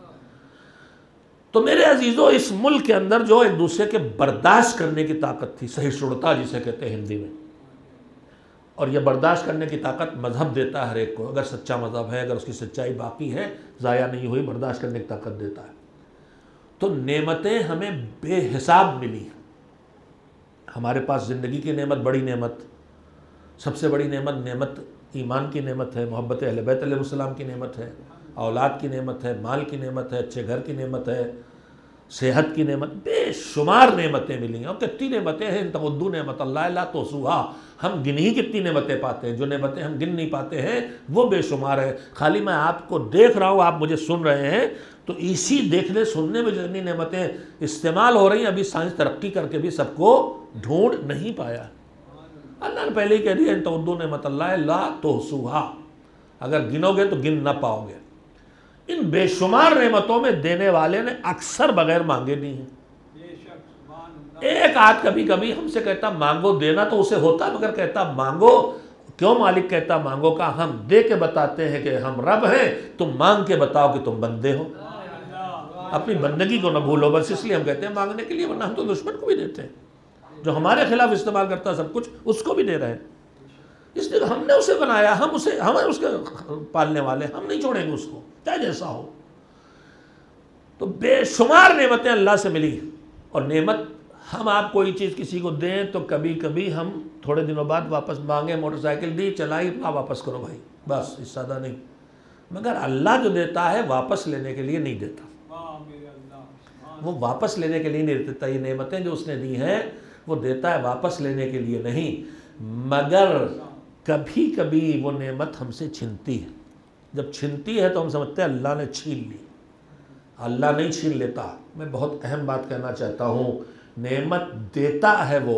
तो मेरे अजीज़ों, इस मुल्क के अंदर जो एक दूसरे के बर्दाश्त करने की ताकत थी, सहिष्णुता जिसे कहते हैं हिंदी में, और यह बर्दाश्त करने की ताकत मज़हब देता है हर एक को। अगर सच्चा मज़हब है, अगर उसकी सच्चाई बाकी है, ज़ाया नहीं हुई, बर्दाश्त करने की ताकत देता है। तो नेमतें हमें बेहिसाब मिली। हमारे पास ज़िंदगी की नेमत, बड़ी नेमत, सबसे बड़ी नेमत नेमत ईमान की नेमत है, मोहब्बत अहले बैत अलैहिस्सलाम की नेमत है, औलाद की नेमत है, माल की नेमत है, अच्छे घर की नेमत है, सेहत की नेमत, बेशुमार नेमतें मिली हैं। और कितनी नेमतें हैं, तवद्दु नेमत अल्लाह ला तोसूहा, हम गिन ही कितनी नेमतें पाते हैं। जो नेमतें हम गिन नहीं पाते हैं वो बेशुमार है। खाली मैं आपको देख रहा हूँ, आप मुझे सुन रहे हैं, तो इसी देखने सुनने में जितनी नेमतें इस्तेमाल हो रही हैं, अभी साइंस तरक्की करके भी सबको ढूंढ नहीं पाया। अल्लाह ने पहले ही कह दिया तवद्दु नेमत अल्लाह ला तोसूहा, अगर गिनोगे तो गिन ना पाओगे। इन बेशुमार नेमतों में देने वाले ने अक्सर बगैर मांगे नहीं है। एक आध कभी कभी हमसे कहता मांगो, देना तो उसे होता, मगर कहता मांगो क्यों मालिक कहता मांगो का, हम दे के बताते हैं कि हम रब हैं, तुम मांग के बताओ कि तुम बंदे हो। अपनी बंदगी को न भूलो, बस इसलिए हम कहते हैं मांगने के लिए, वरना हम तो दुश्मन को भी देते हैं। जो हमारे खिलाफ इस्तेमाल करता है सब कुछ, उसको भी दे रहे हैं। इसलिए हमने उसे बनाया, हम उसके पालने वाले, हम नहीं छोड़ेंगे उसको चाहे जैसा हो। तो बेशुमार नेमतें अल्लाह से मिली। और नेमत, हम आप कोई चीज़ किसी को दें तो कभी कभी हम थोड़े दिनों बाद वापस मांगे, मोटरसाइकिल दी, चलाई, वापस करो भाई, बस इस सादा नहीं। मगर अल्लाह जो देता है वापस लेने के लिए नहीं देता, वो वापस लेने के लिए नहीं देता। ये नेमतें जो उसने दी हैं वो देता है वापस लेने के लिए नहीं, मगर कभी कभी वो नेमत हमसे छिनती है। जब छिनती है तो हम समझते हैं अल्लाह ने छीन ली। अल्लाह नहीं छीन लेता। मैं बहुत अहम बात कहना चाहता हूँ, नेमत देता है वो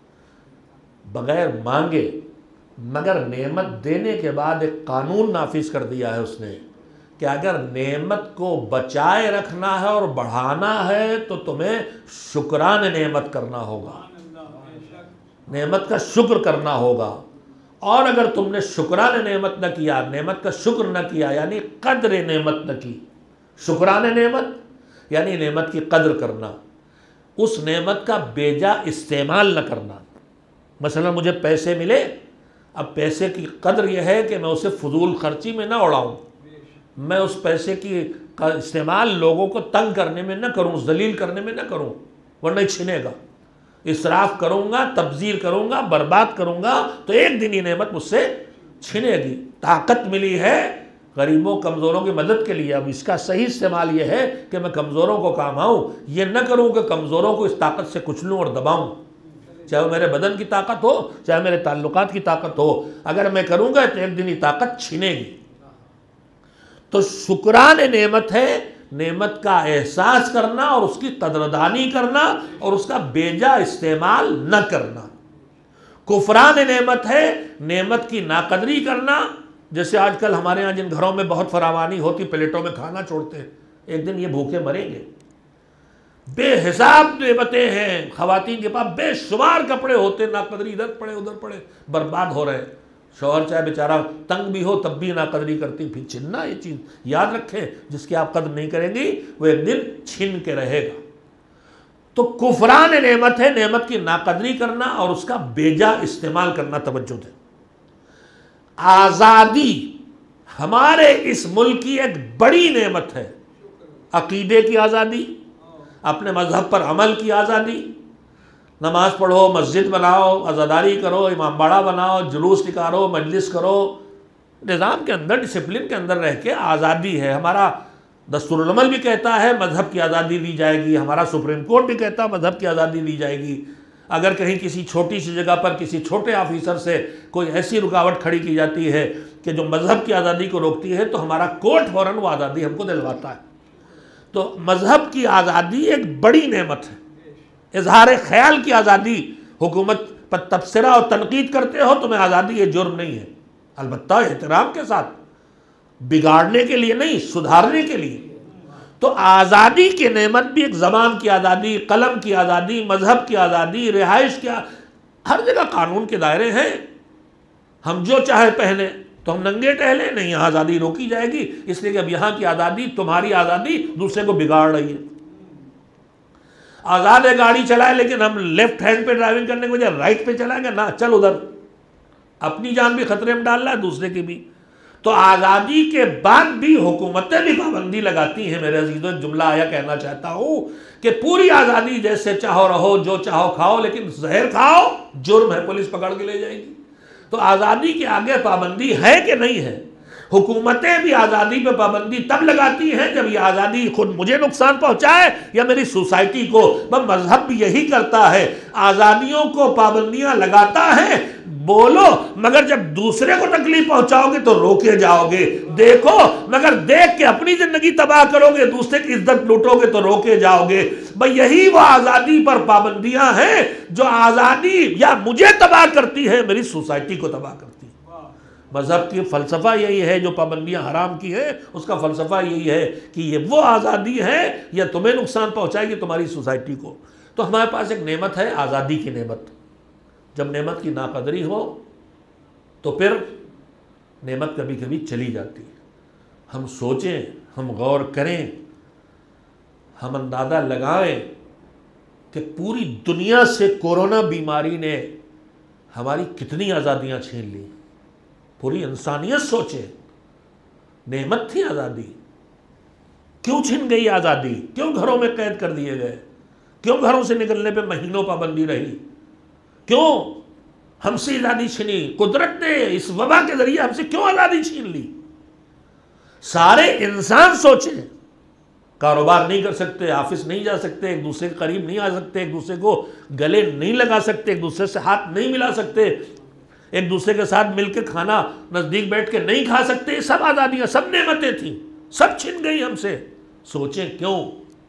बगैर मांगे, मगर नेमत देने के बाद एक कानून नाफिज कर दिया है उसने कि अगर नेमत को बचाए रखना है और बढ़ाना है तो तुम्हें शुक्रान नेमत करना होगा, नेमत का शुक्र करना होगा। और अगर तुमने शुक्रान नेमत न किया, नेमत का शुक्र न किया, यानी कद्र नेमत न की, शुक्रान नेमत यानी नेमत की कद्र करना, उस नेमत का बेजा इस्तेमाल न करना। मसलन मुझे पैसे मिले, अब पैसे की कद्र यह है कि मैं उसे फजूल खर्ची में ना उड़ाऊं, मैं उस पैसे की इस्तेमाल लोगों को तंग करने में न करूं, जलील करने में न करूं, वरना छिनेगा। इसराफ करूंगा, तब्जीर करूंगा, बर्बाद करूंगा तो एक दिन ये नेमत मुझसे छिनेगी। ताकत मिली है गरीबों कमज़ोरों की मदद के लिए, अब इसका सही इस्तेमाल ये है कि मैं कमज़ोरों को काम आऊँ, ये न करूँ कि कमज़ोरों को इस ताकत से कुचलूँ और दबाऊँ, चाहे वो मेरे बदन की ताकत हो, चाहे मेरे ताल्लुकात की ताकत हो। अगर मैं करूँगा तो एक दिन ये ताकत छिनेगी। तो शुक्रान नेमत है नेमत का एहसास करना और उसकी कदरदानी करना और उसका बेजा इस्तेमाल न करना। कुफरान नेमत है नेमत की नाकदरी करना। जैसे आजकल हमारे यहाँ जिन घरों में बहुत फरावानी होती, प्लेटों में खाना छोड़ते हैं, एक दिन ये भूखे मरेंगे। बेहिसाब नेमतें हैं खवातीन के पास, बेशुमार कपड़े होते, नाकदरी इधर पड़े उधर पड़े, बर्बाद हो रहे हैं। शौहर चाहे बेचारा तंग भी हो तब भी नाकदरी करती, फिर छिनना। ये चीज़ याद रखें, जिसकी आप कदर नहीं करेंगी वो एक दिन छीन के रहेगा। तो कुफरान नेमत है नेमत की नाकदरी करना और उसका बेजा इस्तेमाल करना। तवज्जो दें, आज़ादी हमारे इस मुल्क की एक बड़ी नेमत है। अकीदे की आज़ादी, अपने मजहब पर अमल की आज़ादी, नमाज पढ़ो, मस्जिद बनाओ, अज़ादारी करो, इमाम बाड़ा बनाओ, जुलूस निकालो, मजलिस करो, निज़ाम के अंदर, डिसिप्लिन के अंदर रह के आज़ादी है। हमारा दस्तूरुल अमल भी कहता है मजहब की आज़ादी ली जाएगी, हमारा सुप्रीम कोर्ट भी कहता है मजहब की आज़ादी ली जाएगी। अगर कहीं किसी छोटी सी जगह पर किसी छोटे ऑफिसर से कोई ऐसी रुकावट खड़ी की जाती है कि जो मजहब की आज़ादी को रोकती है, तो हमारा कोर्ट फ़ौरन वो आज़ादी हमको दिलवाता है। तो मजहब की आज़ादी एक बड़ी नेमत है। इजहार ख्याल की आज़ादी, हुकूमत पर तबसरा और तनकीद करते हो तुम्हें आज़ादी, ये जुर्म नहीं है, अलबत्ता एहतराम के साथ, बिगाड़ने के लिए नहीं, सुधारने के लिए। तो आज़ादी की नेमत भी एक ज़बान की आज़ादी, कलम की आज़ादी, मजहब की आज़ादी, रिहाइश की, हर जगह कानून के दायरे हैं। हम जो चाहे पहने तो हम नंगे टहले नहीं, यहाँ आज़ादी रोकी जाएगी, इसलिए कि अब यहाँ की आज़ादी, तुम्हारी आज़ादी दूसरे को बिगाड़ रही है। आज़ाद है गाड़ी चलाए, लेकिन हम लेफ्ट हैंड पे ड्राइविंग करने के बजाय राइट पे चलाएंगे ना, चल उधर, अपनी जान भी खतरे में डाल रहा है, दूसरे की भी। तो आज़ादी के बाद भी हुकूमतें भी पाबंदी लगाती हैं। मेरे अजीज़ों, जुमला आया कहना चाहता हूँ कि पूरी आज़ादी, जैसे चाहो रहो, जो चाहो खाओ, लेकिन जहर खाओ जुर्म है, पुलिस पकड़ के ले जाएगी। तो आज़ादी के आगे पाबंदी है कि नहीं है? हुकूमतें भी आज़ादी पे पाबंदी तब लगाती हैं जब ये आज़ादी खुद मुझे नुकसान पहुंचाए या मेरी सोसाइटी को। मजहब भी यही करता है, आज़ादियों को पाबंदियां लगाता है, बोलो मगर जब दूसरे को तकलीफ पहुंचाओगे तो रोके जाओगे, देखो मगर देख के अपनी जिंदगी तबाह करोगे, दूसरे की इज्जत लूटोगे तो रोके जाओगे। भाई यही वो आज़ादी पर पाबंदियां हैं जो आज़ादी या मुझे तबाह करती है, मेरी सोसाइटी को तबाह करती है। मज़हब की फ़लसफ़ा यही है, जो पाबंदियां हराम की है उसका फ़लसफ़ा यही है कि ये वो आज़ादी है या तुम्हें नुकसान पहुंचाएगी तुम्हारी सोसाइटी को। तो हमारे पास एक नेमत है, आज़ादी की नेमत। जब नेमत की नाकदरी हो तो फिर नेमत कभी कभी चली जाती है। हम सोचें, हम गौर करें, हम अंदाज़ा लगाएं कि पूरी दुनिया से कोरोना बीमारी ने हमारी कितनी आज़ादियां छीन ली। पूरी इंसानियत सोचे, नेमत थी आज़ादी, क्यों छिन गई आज़ादी? क्यों घरों में कैद कर दिए गए? क्यों घरों से निकलने पे महीनों पाबंदी रही? क्यों हमसे आज़ादी छीनी? कुदरत ने इस वबा के जरिए हमसे क्यों आज़ादी छीन ली? सारे इंसान सोचें, कारोबार नहीं कर सकते, ऑफिस नहीं जा सकते, एक दूसरे के करीब नहीं आ सकते, एक दूसरे को गले नहीं लगा सकते, एक दूसरे से हाथ नहीं मिला सकते, एक दूसरे के साथ मिलकर खाना नज़दीक बैठ के नहीं खा सकते। ये सब आज़ादियाँ, सब नेमतें थी, सब छिन गई हमसे। सोचें क्यों?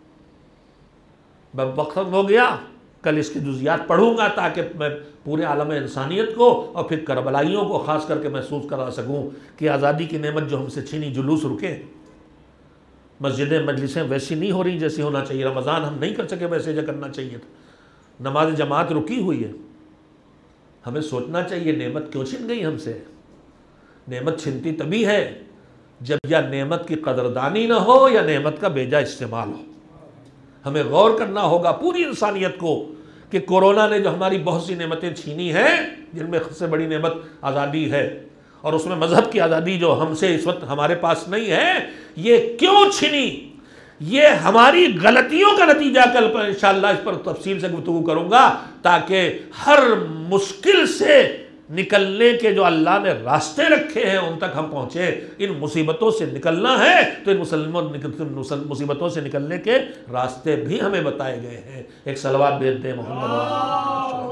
वक्त हो गया, कल इसकी जुज़ियात पढ़ूंगा ताकि मैं पूरे आलम इंसानियत को और फिर करबलाइयों को ख़ास करके महसूस करा सकूं कि आज़ादी की नेमत जो हमसे छीनी, जुलूस रुके। मस्जिदें मजलिसें वैसी नहीं हो रही जैसी होना चाहिए, रमज़ान हम नहीं कर सके वैसे जो करना चाहिए था, नमाज जमात रुकी हुई है। हमें सोचना चाहिए नेमत क्यों छिन गई हमसे। नेमत छिनती तभी है जब या नेमत की कदरदानी ना हो या नेमत का बेजा इस्तेमाल हो। हमें गौर करना होगा पूरी इंसानियत को कि कोरोना ने जो हमारी बहुत सी नेमतें छीनी हैं, जिनमें सबसे बड़ी नेमत आज़ादी है, और उसमें मज़हब की आज़ादी जो हमसे इस वक्त हमारे पास नहीं है, ये क्यों छिनी? ये हमारी गलतियों का नतीजा। कल पर इंशाअल्लाह इस पर तफसील से गुफ्तगू करूंगा ताकि हर मुश्किल से निकलने के जो अल्लाह ने रास्ते रखे हैं उन तक हम पहुँचे। इन मुसीबतों से निकलना है तो इन मुसीबतों से निकलने के रास्ते भी हमें बताए गए हैं। एक सलवात भेज दें मोहम्मद।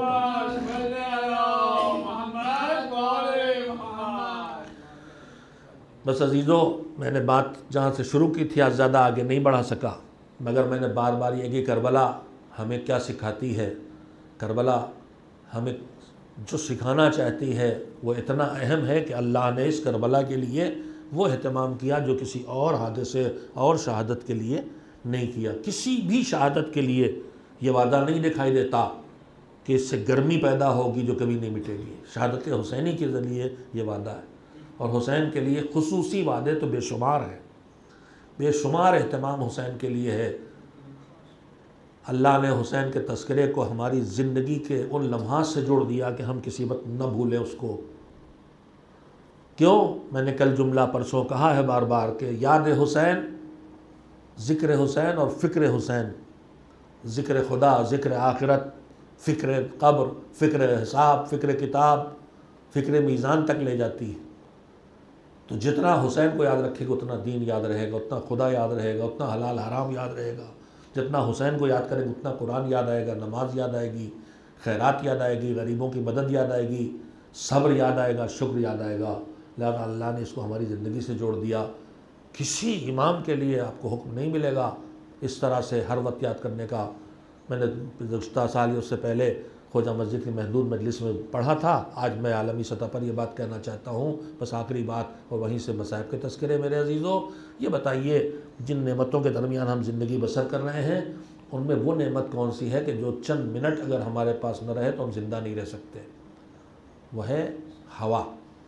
बस अजीज़ों, मैंने बात जहाँ से शुरू की थी आज ज़्यादा आगे नहीं बढ़ा सका, मगर मैंने बार बार ये कि करबला हमें क्या सिखाती है। करबला हमें जो सिखाना चाहती है वो इतना अहम है कि अल्लाह ने इस करबला के लिए वो एहतमाम किया जो किसी और हादसे और शहादत के लिए नहीं किया। किसी भी शहादत के लिए ये वादा नहीं दिखाई देता कि इससे गर्मी पैदा होगी जो कभी नहीं मिटेगी। शहादत हुसैनी के ज़रिए ये वादा है, और हुसैन के लिए खुसूसी वादे तो बेशुमार हैं, बेशुमार एहतमाम हुसैन के लिए है। अल्लाह ने हुसैन के तस्करे को हमारी ज़िंदगी के उन लम्हात से जोड़ दिया कि हम किसी वक्त न भूलें उसको। क्यों? मैंने कल जुमला परसों कहा है बार बार कि याद हुसैन, ज़िक्र हुसैन और फ़िक्र हुसैन, ज़िक्र खुदा, ज़िक्र आखिरत, फ़िक्र कब्र, फ़िक्र हिसाब, फ़िक्र किताब, फ़िक्र मीज़ान तक ले जाती है। तो जितना हुसैन को याद रखेगा उतना दीन याद रहेगा, उतना खुदा याद रहेगा, उतना हलाल हराम याद रहेगा। जितना हुसैन को याद करेंगे उतना कुरान याद आएगा, नमाज याद आएगी, खैरात याद आएगी, गरीबों की मदद याद आएगी, सब्र याद आएगा, शुक्र याद आएगा। लिहाजा अल्लाह ने इसको हमारी ज़िंदगी से जोड़ दिया। किसी इमाम के लिए आपको हुक्म नहीं मिलेगा इस तरह से हर वक्त याद करने का। मैंने गुज़श्ता साल या उससे पहले खोजा मस्जिद की महदूद मजलिस में पढ़ा था। आज मैं आलमी सतह पर यह बात कहना चाहता हूँ, बस आखिरी बात, और वहीं से मसाइब के तज़किरे। मेरे अजीज़ों, ये बताइए जिन नेमतों के दरमियान हम ज़िंदगी बसर कर रहे हैं उनमें वो नेमत कौन सी है कि जो चंद मिनट अगर हमारे पास न रहे तो हम ज़िंदा नहीं रह सकते? वह है हवा।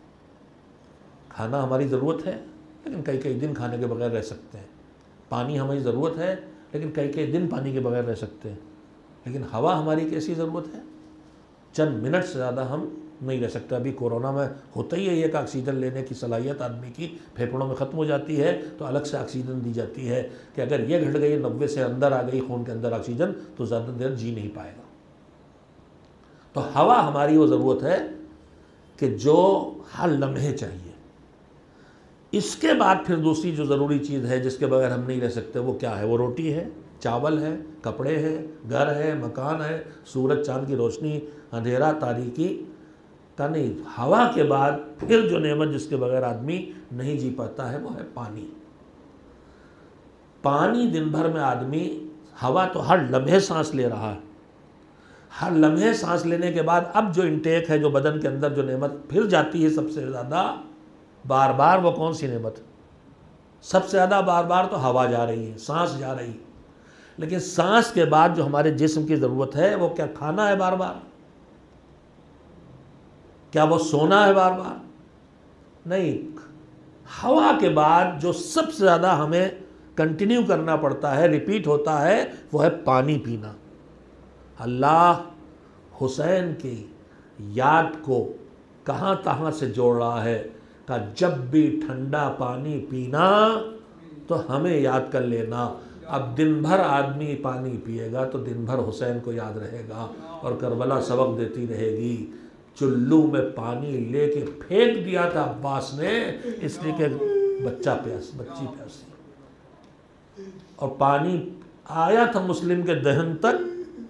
खाना हमारी ज़रूरत है लेकिन कई कई दिन खाने के बगैर रह सकते हैं। पानी हमारी ज़रूरत है लेकिन कई कई दिन पानी के बगैर रह सकते हैं। लेकिन हवा हमारी कैसी ज़रूरत है? चंद मिनट से ज़्यादा हम नहीं रह सकते। अभी कोरोना में होता ही है ये कि ऑक्सीजन लेने की सलाहियत आदमी की फेफड़ों में ख़त्म हो जाती है, तो अलग से ऑक्सीजन दी जाती है कि अगर ये घट गई, 90 से अंदर आ गई खून के अंदर ऑक्सीजन, तो ज़्यादा देर जी नहीं पाएगा। तो हवा हमारी वो ज़रूरत है कि जो हर लम्हे चाहिए। इसके बाद फिर दूसरी जो ज़रूरी चीज़ है जिसके बगैर हम नहीं रह सकते, वो क्या है? वो रोटी है, चावल है, कपड़े हैं, घर है, मकान है, सूरज चांद की रोशनी, अंधेरा तारीकी का नहीं। हवा के बाद फिर जो नेमत जिसके बगैर आदमी नहीं जी पाता है वो है पानी। पानी दिन भर में आदमी, हवा तो हर लम्हे सांस ले रहा है, हर लम्हे सांस लेने के बाद अब जो इंटेक है, जो बदन के अंदर जो नेमत फिर जाती है सबसे ज़्यादा बार बार, वो कौन सी नेमत? सबसे ज़्यादा बार बार तो हवा जा रही है, सांस जा रही है। लेकिन सांस के बाद जो हमारे जिस्म की ज़रूरत है वो क्या? खाना है बार बार? क्या वो सोना है बार बार? नहीं। हवा के बाद जो सबसे ज़्यादा हमें कंटिन्यू करना पड़ता है, रिपीट होता है, वो है पानी पीना। अल्लाह हुसैन की याद को कहाँ कहाँ से जोड़ रहा है कि जब भी ठंडा पानी पीना तो हमें याद कर लेना। अब दिन भर आदमी पानी पिएगा तो दिन भर हुसैन को याद रहेगा और करबला सबक देती रहेगी। चुल्लू में पानी लेके फेंक दिया था अब्बास ने, इसलिए कि बच्ची प्यासी, और पानी आया था मुस्लिम के दहन तक,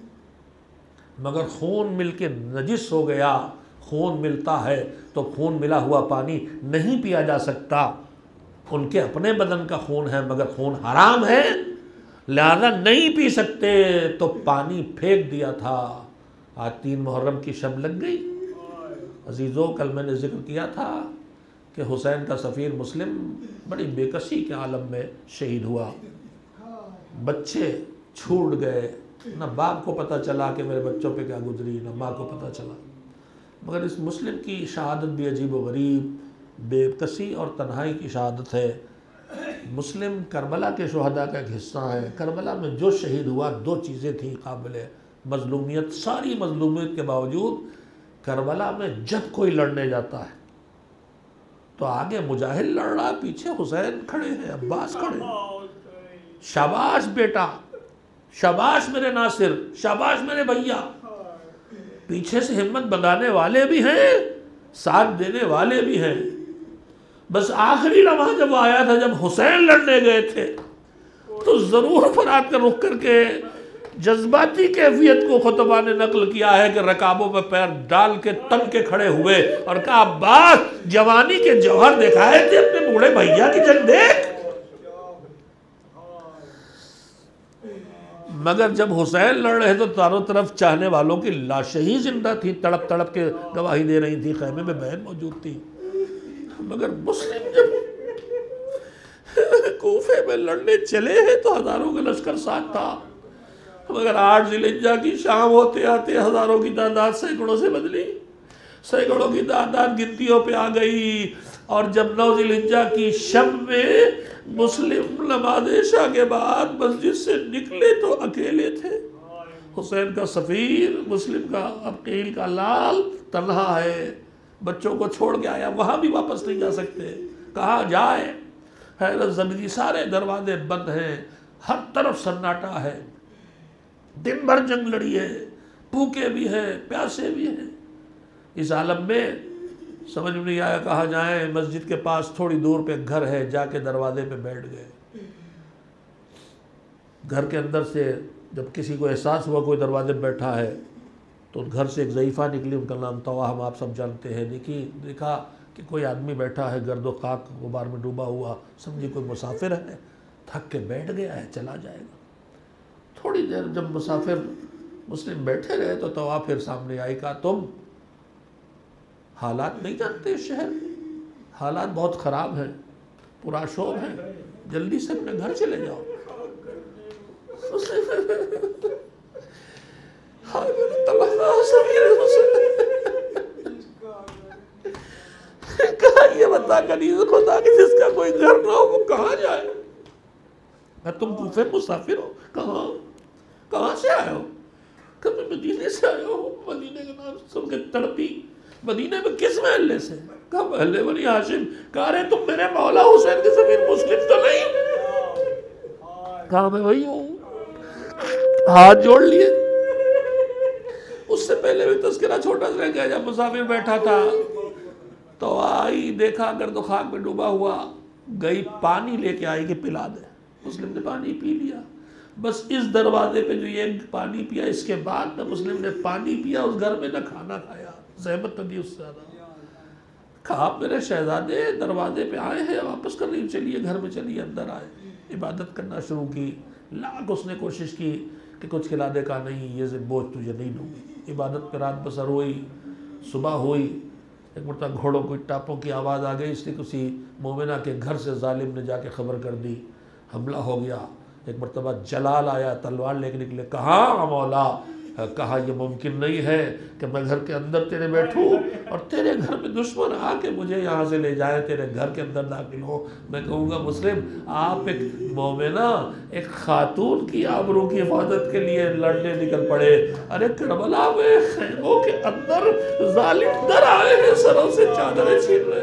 मगर खून मिलके नजिस हो गया। खून मिलता है तो खून मिला हुआ पानी नहीं पिया जा सकता। उनके अपने बदन का खून है मगर खून हराम है, लिहाजा नहीं पी सकते, तो पानी फेंक दिया था। आज 3 मुहर्रम की शब लग गई। अजीज़ों, कल मैंने जिक्र किया था कि हुसैन का सफ़ीर मुस्लिम बड़ी बेकसी के आलम में शहीद हुआ। बच्चे छूट गए, न बाप को पता चला कि मेरे बच्चों पे क्या गुजरी, न माँ को पता चला। मगर इस मुस्लिम की शहादत भी अजीब व गरीब, बेकसी और तन्हाई की शहादत है। मुस्लिम करबला के शुहदा का एक हिस्सा है। करबला में जो शहीद हुआ, 2 चीज़ें थी काबिल मजलूमियत। सारी मजलूमियत के बावजूद करबला में जब कोई लड़ने जाता है तो आगे मुजाहिद लड़ रहा है, पीछे हुसैन खड़े हैं, अब्बास खड़े हैं। शाबाश बेटा, शाबाश मेरे नासिर, शाबाश मेरे भैया। पीछे से हिम्मत बनाने वाले भी हैं, साथ देने वाले भी हैं। बस आखिरी लम्हा जब आया था, जब हुसैन लड़ने गए थे, तो ज़रूर फरात का रुख करके जज्बाती कैफियत को खुतबा ने नकल किया है कि रकाबों में पैर डाल के तन के खड़े हुए और कहा, अब्बास जवानी के जौहर दिखाए थे अपने बूढ़े भैया की जंग देख। मगर जब हुसैन लड़ रहे तो चारों तरफ चाहने वालों की लाशें ही जिंदा थी, तड़प तड़प के गवाही दे रही थी। खैमे में बहन मौजूद थी। मगर मुस्लिम जब कूफे में लड़ने चले हैं तो हज़ारों का लश्कर साथ था। मगर 8 ज़िलहिज्जा की शाम होते आते हज़ारों की तादाद सैकड़ों से बदली, सैकड़ों की तादाद गिनतियों पे आ गई। और जब 9 ज़िलहिज्जा की शब में मुस्लिम नमाज इशा के बाद मस्जिद से निकले तो अकेले थे। हुसैन का सफ़ीर, मुस्लिम का अकील का लाल तन्हा है, बच्चों को छोड़ के आया, वहाँ भी वापस नहीं जा सकते। कहाँ जाए? हैरत ज़मीनी, सारे दरवाजे बंद हैं, हर तरफ सन्नाटा है। दिन भर जंग लड़ी है, भूखे भी हैं, प्यासे भी हैं। इस आलम में समझ में नहीं आया कहाँ जाएं। मस्जिद के पास थोड़ी दूर पे घर है, जाके दरवाजे पे बैठ गए। घर के अंदर से जब किसी को एहसास हुआ कोई दरवाजे पे बैठा है तो घर से एक ज़ईफ़ा निकली, उनका नाम तवाहम, आप सब जानते हैं। देखा कि कोई आदमी बैठा है गर्दो खाक गुबार में डूबा हुआ, समझी कोई मुसाफिर है, थक के बैठ गया है, चला जाएगा। थोड़ी देर जब मुसाफिर मुस्लिम बैठे रहे तो तवा फिर सामने आई, कहा, तुम हालात नहीं जानते इस शहर में, हालात बहुत ख़राब हैं, पुराशोर हैं, जल्दी से अपने घर चले जाओ। कहा, ये बता कनीज़ खुदा कि जिसका कोई घर ना हो वो कहाँ जाए? तुम कूफे मुसाफिर हो? कहाँ से आए हो? कभी मदीने से आए हो। मदीने का नाम सुन के तड़पी। मदीने में किस महल्ले से? कहा, महल्ले बनी हाशिम। कहा, अरे तुम मेरे मौला हुसैन के सफीर मुस्लिम तो नहीं? कहा, मैं वही हूँ। हाथ जोड़ लिए। उससे पहले भी तस्करा छोटा सा रह गया, जब मुसाफिर बैठा था तो आई, देखा गर्द खाक में डूबा हुआ, गई पानी लेके आई कि पिला दे। मुस्लिम ने पानी पी लिया। बस इस दरवाजे पे जो ये पानी पिया, इसके बाद न मुस्लिम ने पानी पिया उस घर में, न खाना खाया। ज़हमत तो दी उससे ज़्यादा। कहा मेरे शहजादे दरवाजे पे आए हैं, वापस कर रही, चलिए घर में चलिए, अंदर आए। इबादत करना शुरू की। लाख उसने कोशिश की कि कुछ खिला दे, का नहीं, ये बोझ तुझे नहीं दूंगी। इबादत पर रात बसर हुई। सुबह हुई, एक मरतबा घोड़ों की टापों की आवाज़ आ गई। इसलिए किसी मोमिना के घर से जालिम ने जाके खबर कर दी, हमला हो गया। एक मरतबा जलाल आया, तलवार लेके निकले। कहा मौला, कहा यह मुमकिन नहीं है कि मैं घर के अंदर तेरे बैठूं और तेरे घर में दुश्मन आके मुझे यहाँ से ले जाए, तेरे घर के अंदर दाखिल हो। मैं कहूँगा मुस्लिम, आप एक मोमिना, एक खातून की आबरू की हिफाजत के लिए लड़ने निकल पड़े। अरे करबला में खैमों के अंदर जालिम दर आए हैं, सरों से चादरें छीन रहे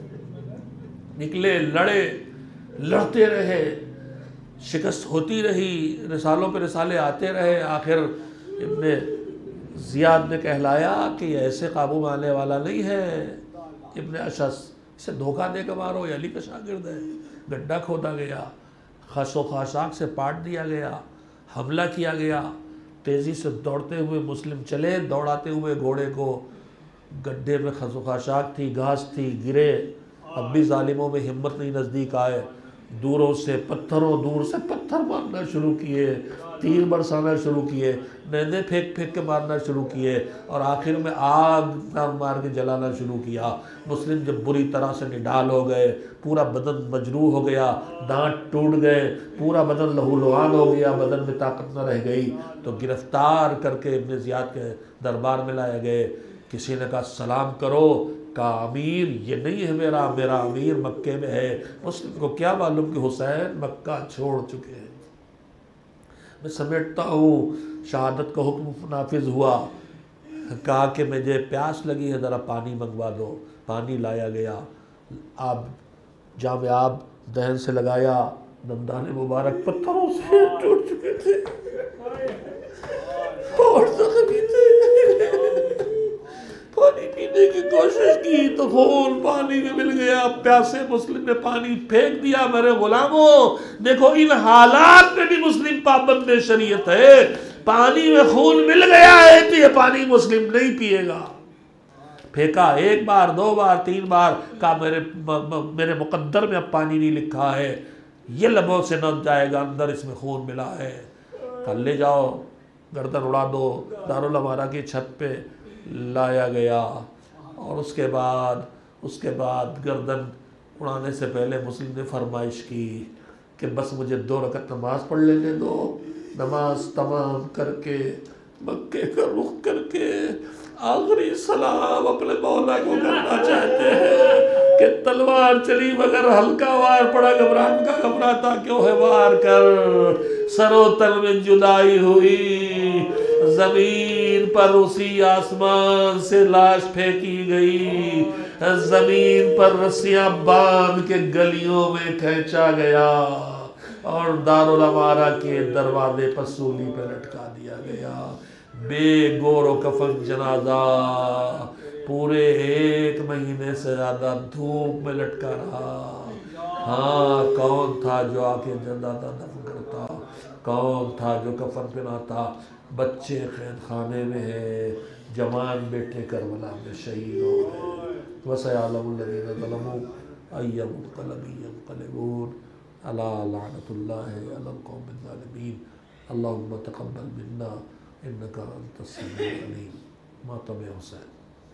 हैं। निकले, लड़े, लड़ते रहे, शिकस्त होती रही, रिसालों पे रिसाले आते रहे। आखिर इब्ने ज़ियाद ने कहलाया कि ये ऐसे काबू में आने वाला नहीं है। इब्ने अशस, इसे धोखा दे के मारो, ये अली का शागिर्द है। गड्ढा खोदा गया, खसो खाशाक से पाट दिया गया, हमला किया गया। तेज़ी से दौड़ते हुए मुस्लिम चले, दौड़ाते हुए घोड़े को। गड्ढे में खसो खाशाक थी, घास थी, गिरे। अब भी जालिमों में हिम्मत नहीं नज़दीक आए। दूरों से पत्थरों, दूर से पत्थर मारना शुरू किए, तीर बरसाना शुरू किए, नैने फेंक फेंक के मारना शुरू किए और आखिर में आग मार के जलाना शुरू किया। मुस्लिम जब बुरी तरह से निडाल हो गए, पूरा बदन मजरूह हो गया, दांत टूट गए, पूरा बदन लहूलुहान हो गया, बदन में ताकत न रह गई, तो गिरफ्तार करके इब्ने ज़ियाद के दरबार में लाए गए। किसी ने कहा सलाम करो, का अमीर ये नहीं है मेरा, मेरा अमीर मक्के में है। मुस्लिम को क्या मालूम कि हुसैन मक्का छोड़ चुके हैं। मैं समेटता हूँ, शहादत का हुक्म नाफिज हुआ। कहा कि मुझे प्यास लगी है, ज़रा पानी मंगवा दो। पानी लाया गया। आप जाम आप दहन से लगाया, दंदाने मुबारक पत्थरों से टूट चुके थे और जख्मी थे। पानी पीने की कोशिश की तो खून पानी में मिल गया। प्यासे मुस्लिम ने पानी फेंक दिया। मेरे गुलामों, देखो इन हालात में भी मुस्लिम पाबंद शरीयत है। पानी में खून मिल गया है तो ये पानी मुस्लिम नहीं पिएगा। फेंका, एक बार, दो बार, तीन बार। कहा मेरे मुकद्दर में अब पानी नहीं लिखा है, ये लबों से न जाएगा, अंदर इसमें खून मिला है। कल ले जाओ, गर्दन उड़ा दो। दारुल अमारा की छत पे लाया गया और उसके बाद गर्दन उड़ाने से पहले मुस्लिम ने फरमाइश की कि बस मुझे 2 रकत नमाज पढ़ लेने दो। नमाज तमाम करके मक्के का रुख करके आखिरी सलाम अपने मौला को करना चाहते हैं कि तलवार चली मगर हल्का वार पड़ा। घबराहट का घबराता क्यों है, वार कर। सरो तल में जुदाई हुई, जमीन पर उसी आसमान से लाश फेंकी गई। जमीन पर रस्सियां बांध के गलियों में खींचा गया और दारुल अमारा के दरवाजे पर सूली पर लटका दिया गया। बेगोरो कफन जनाजा पूरे 1 महीने से ज्यादा धूप में लटका रहा। हाँ, कौन था जो आके जनाजा दफन करता, कौन था जो कफन पहनाता। बच्चे कैद खाने में है, जवान बेटे करबला में शहीद हो गए। वसयअलमुल्लज़ीना ज़लमू अय्युमुनक़लबी यनक़लिबून अला लअनतुल्लाहि अलल क़ौमिज़ ज़ालिमीन। अल्लाहुम्मा तक़ब्बल मिन्ना इन्नका अंतस समीउल अलीम। मातम हुसैन।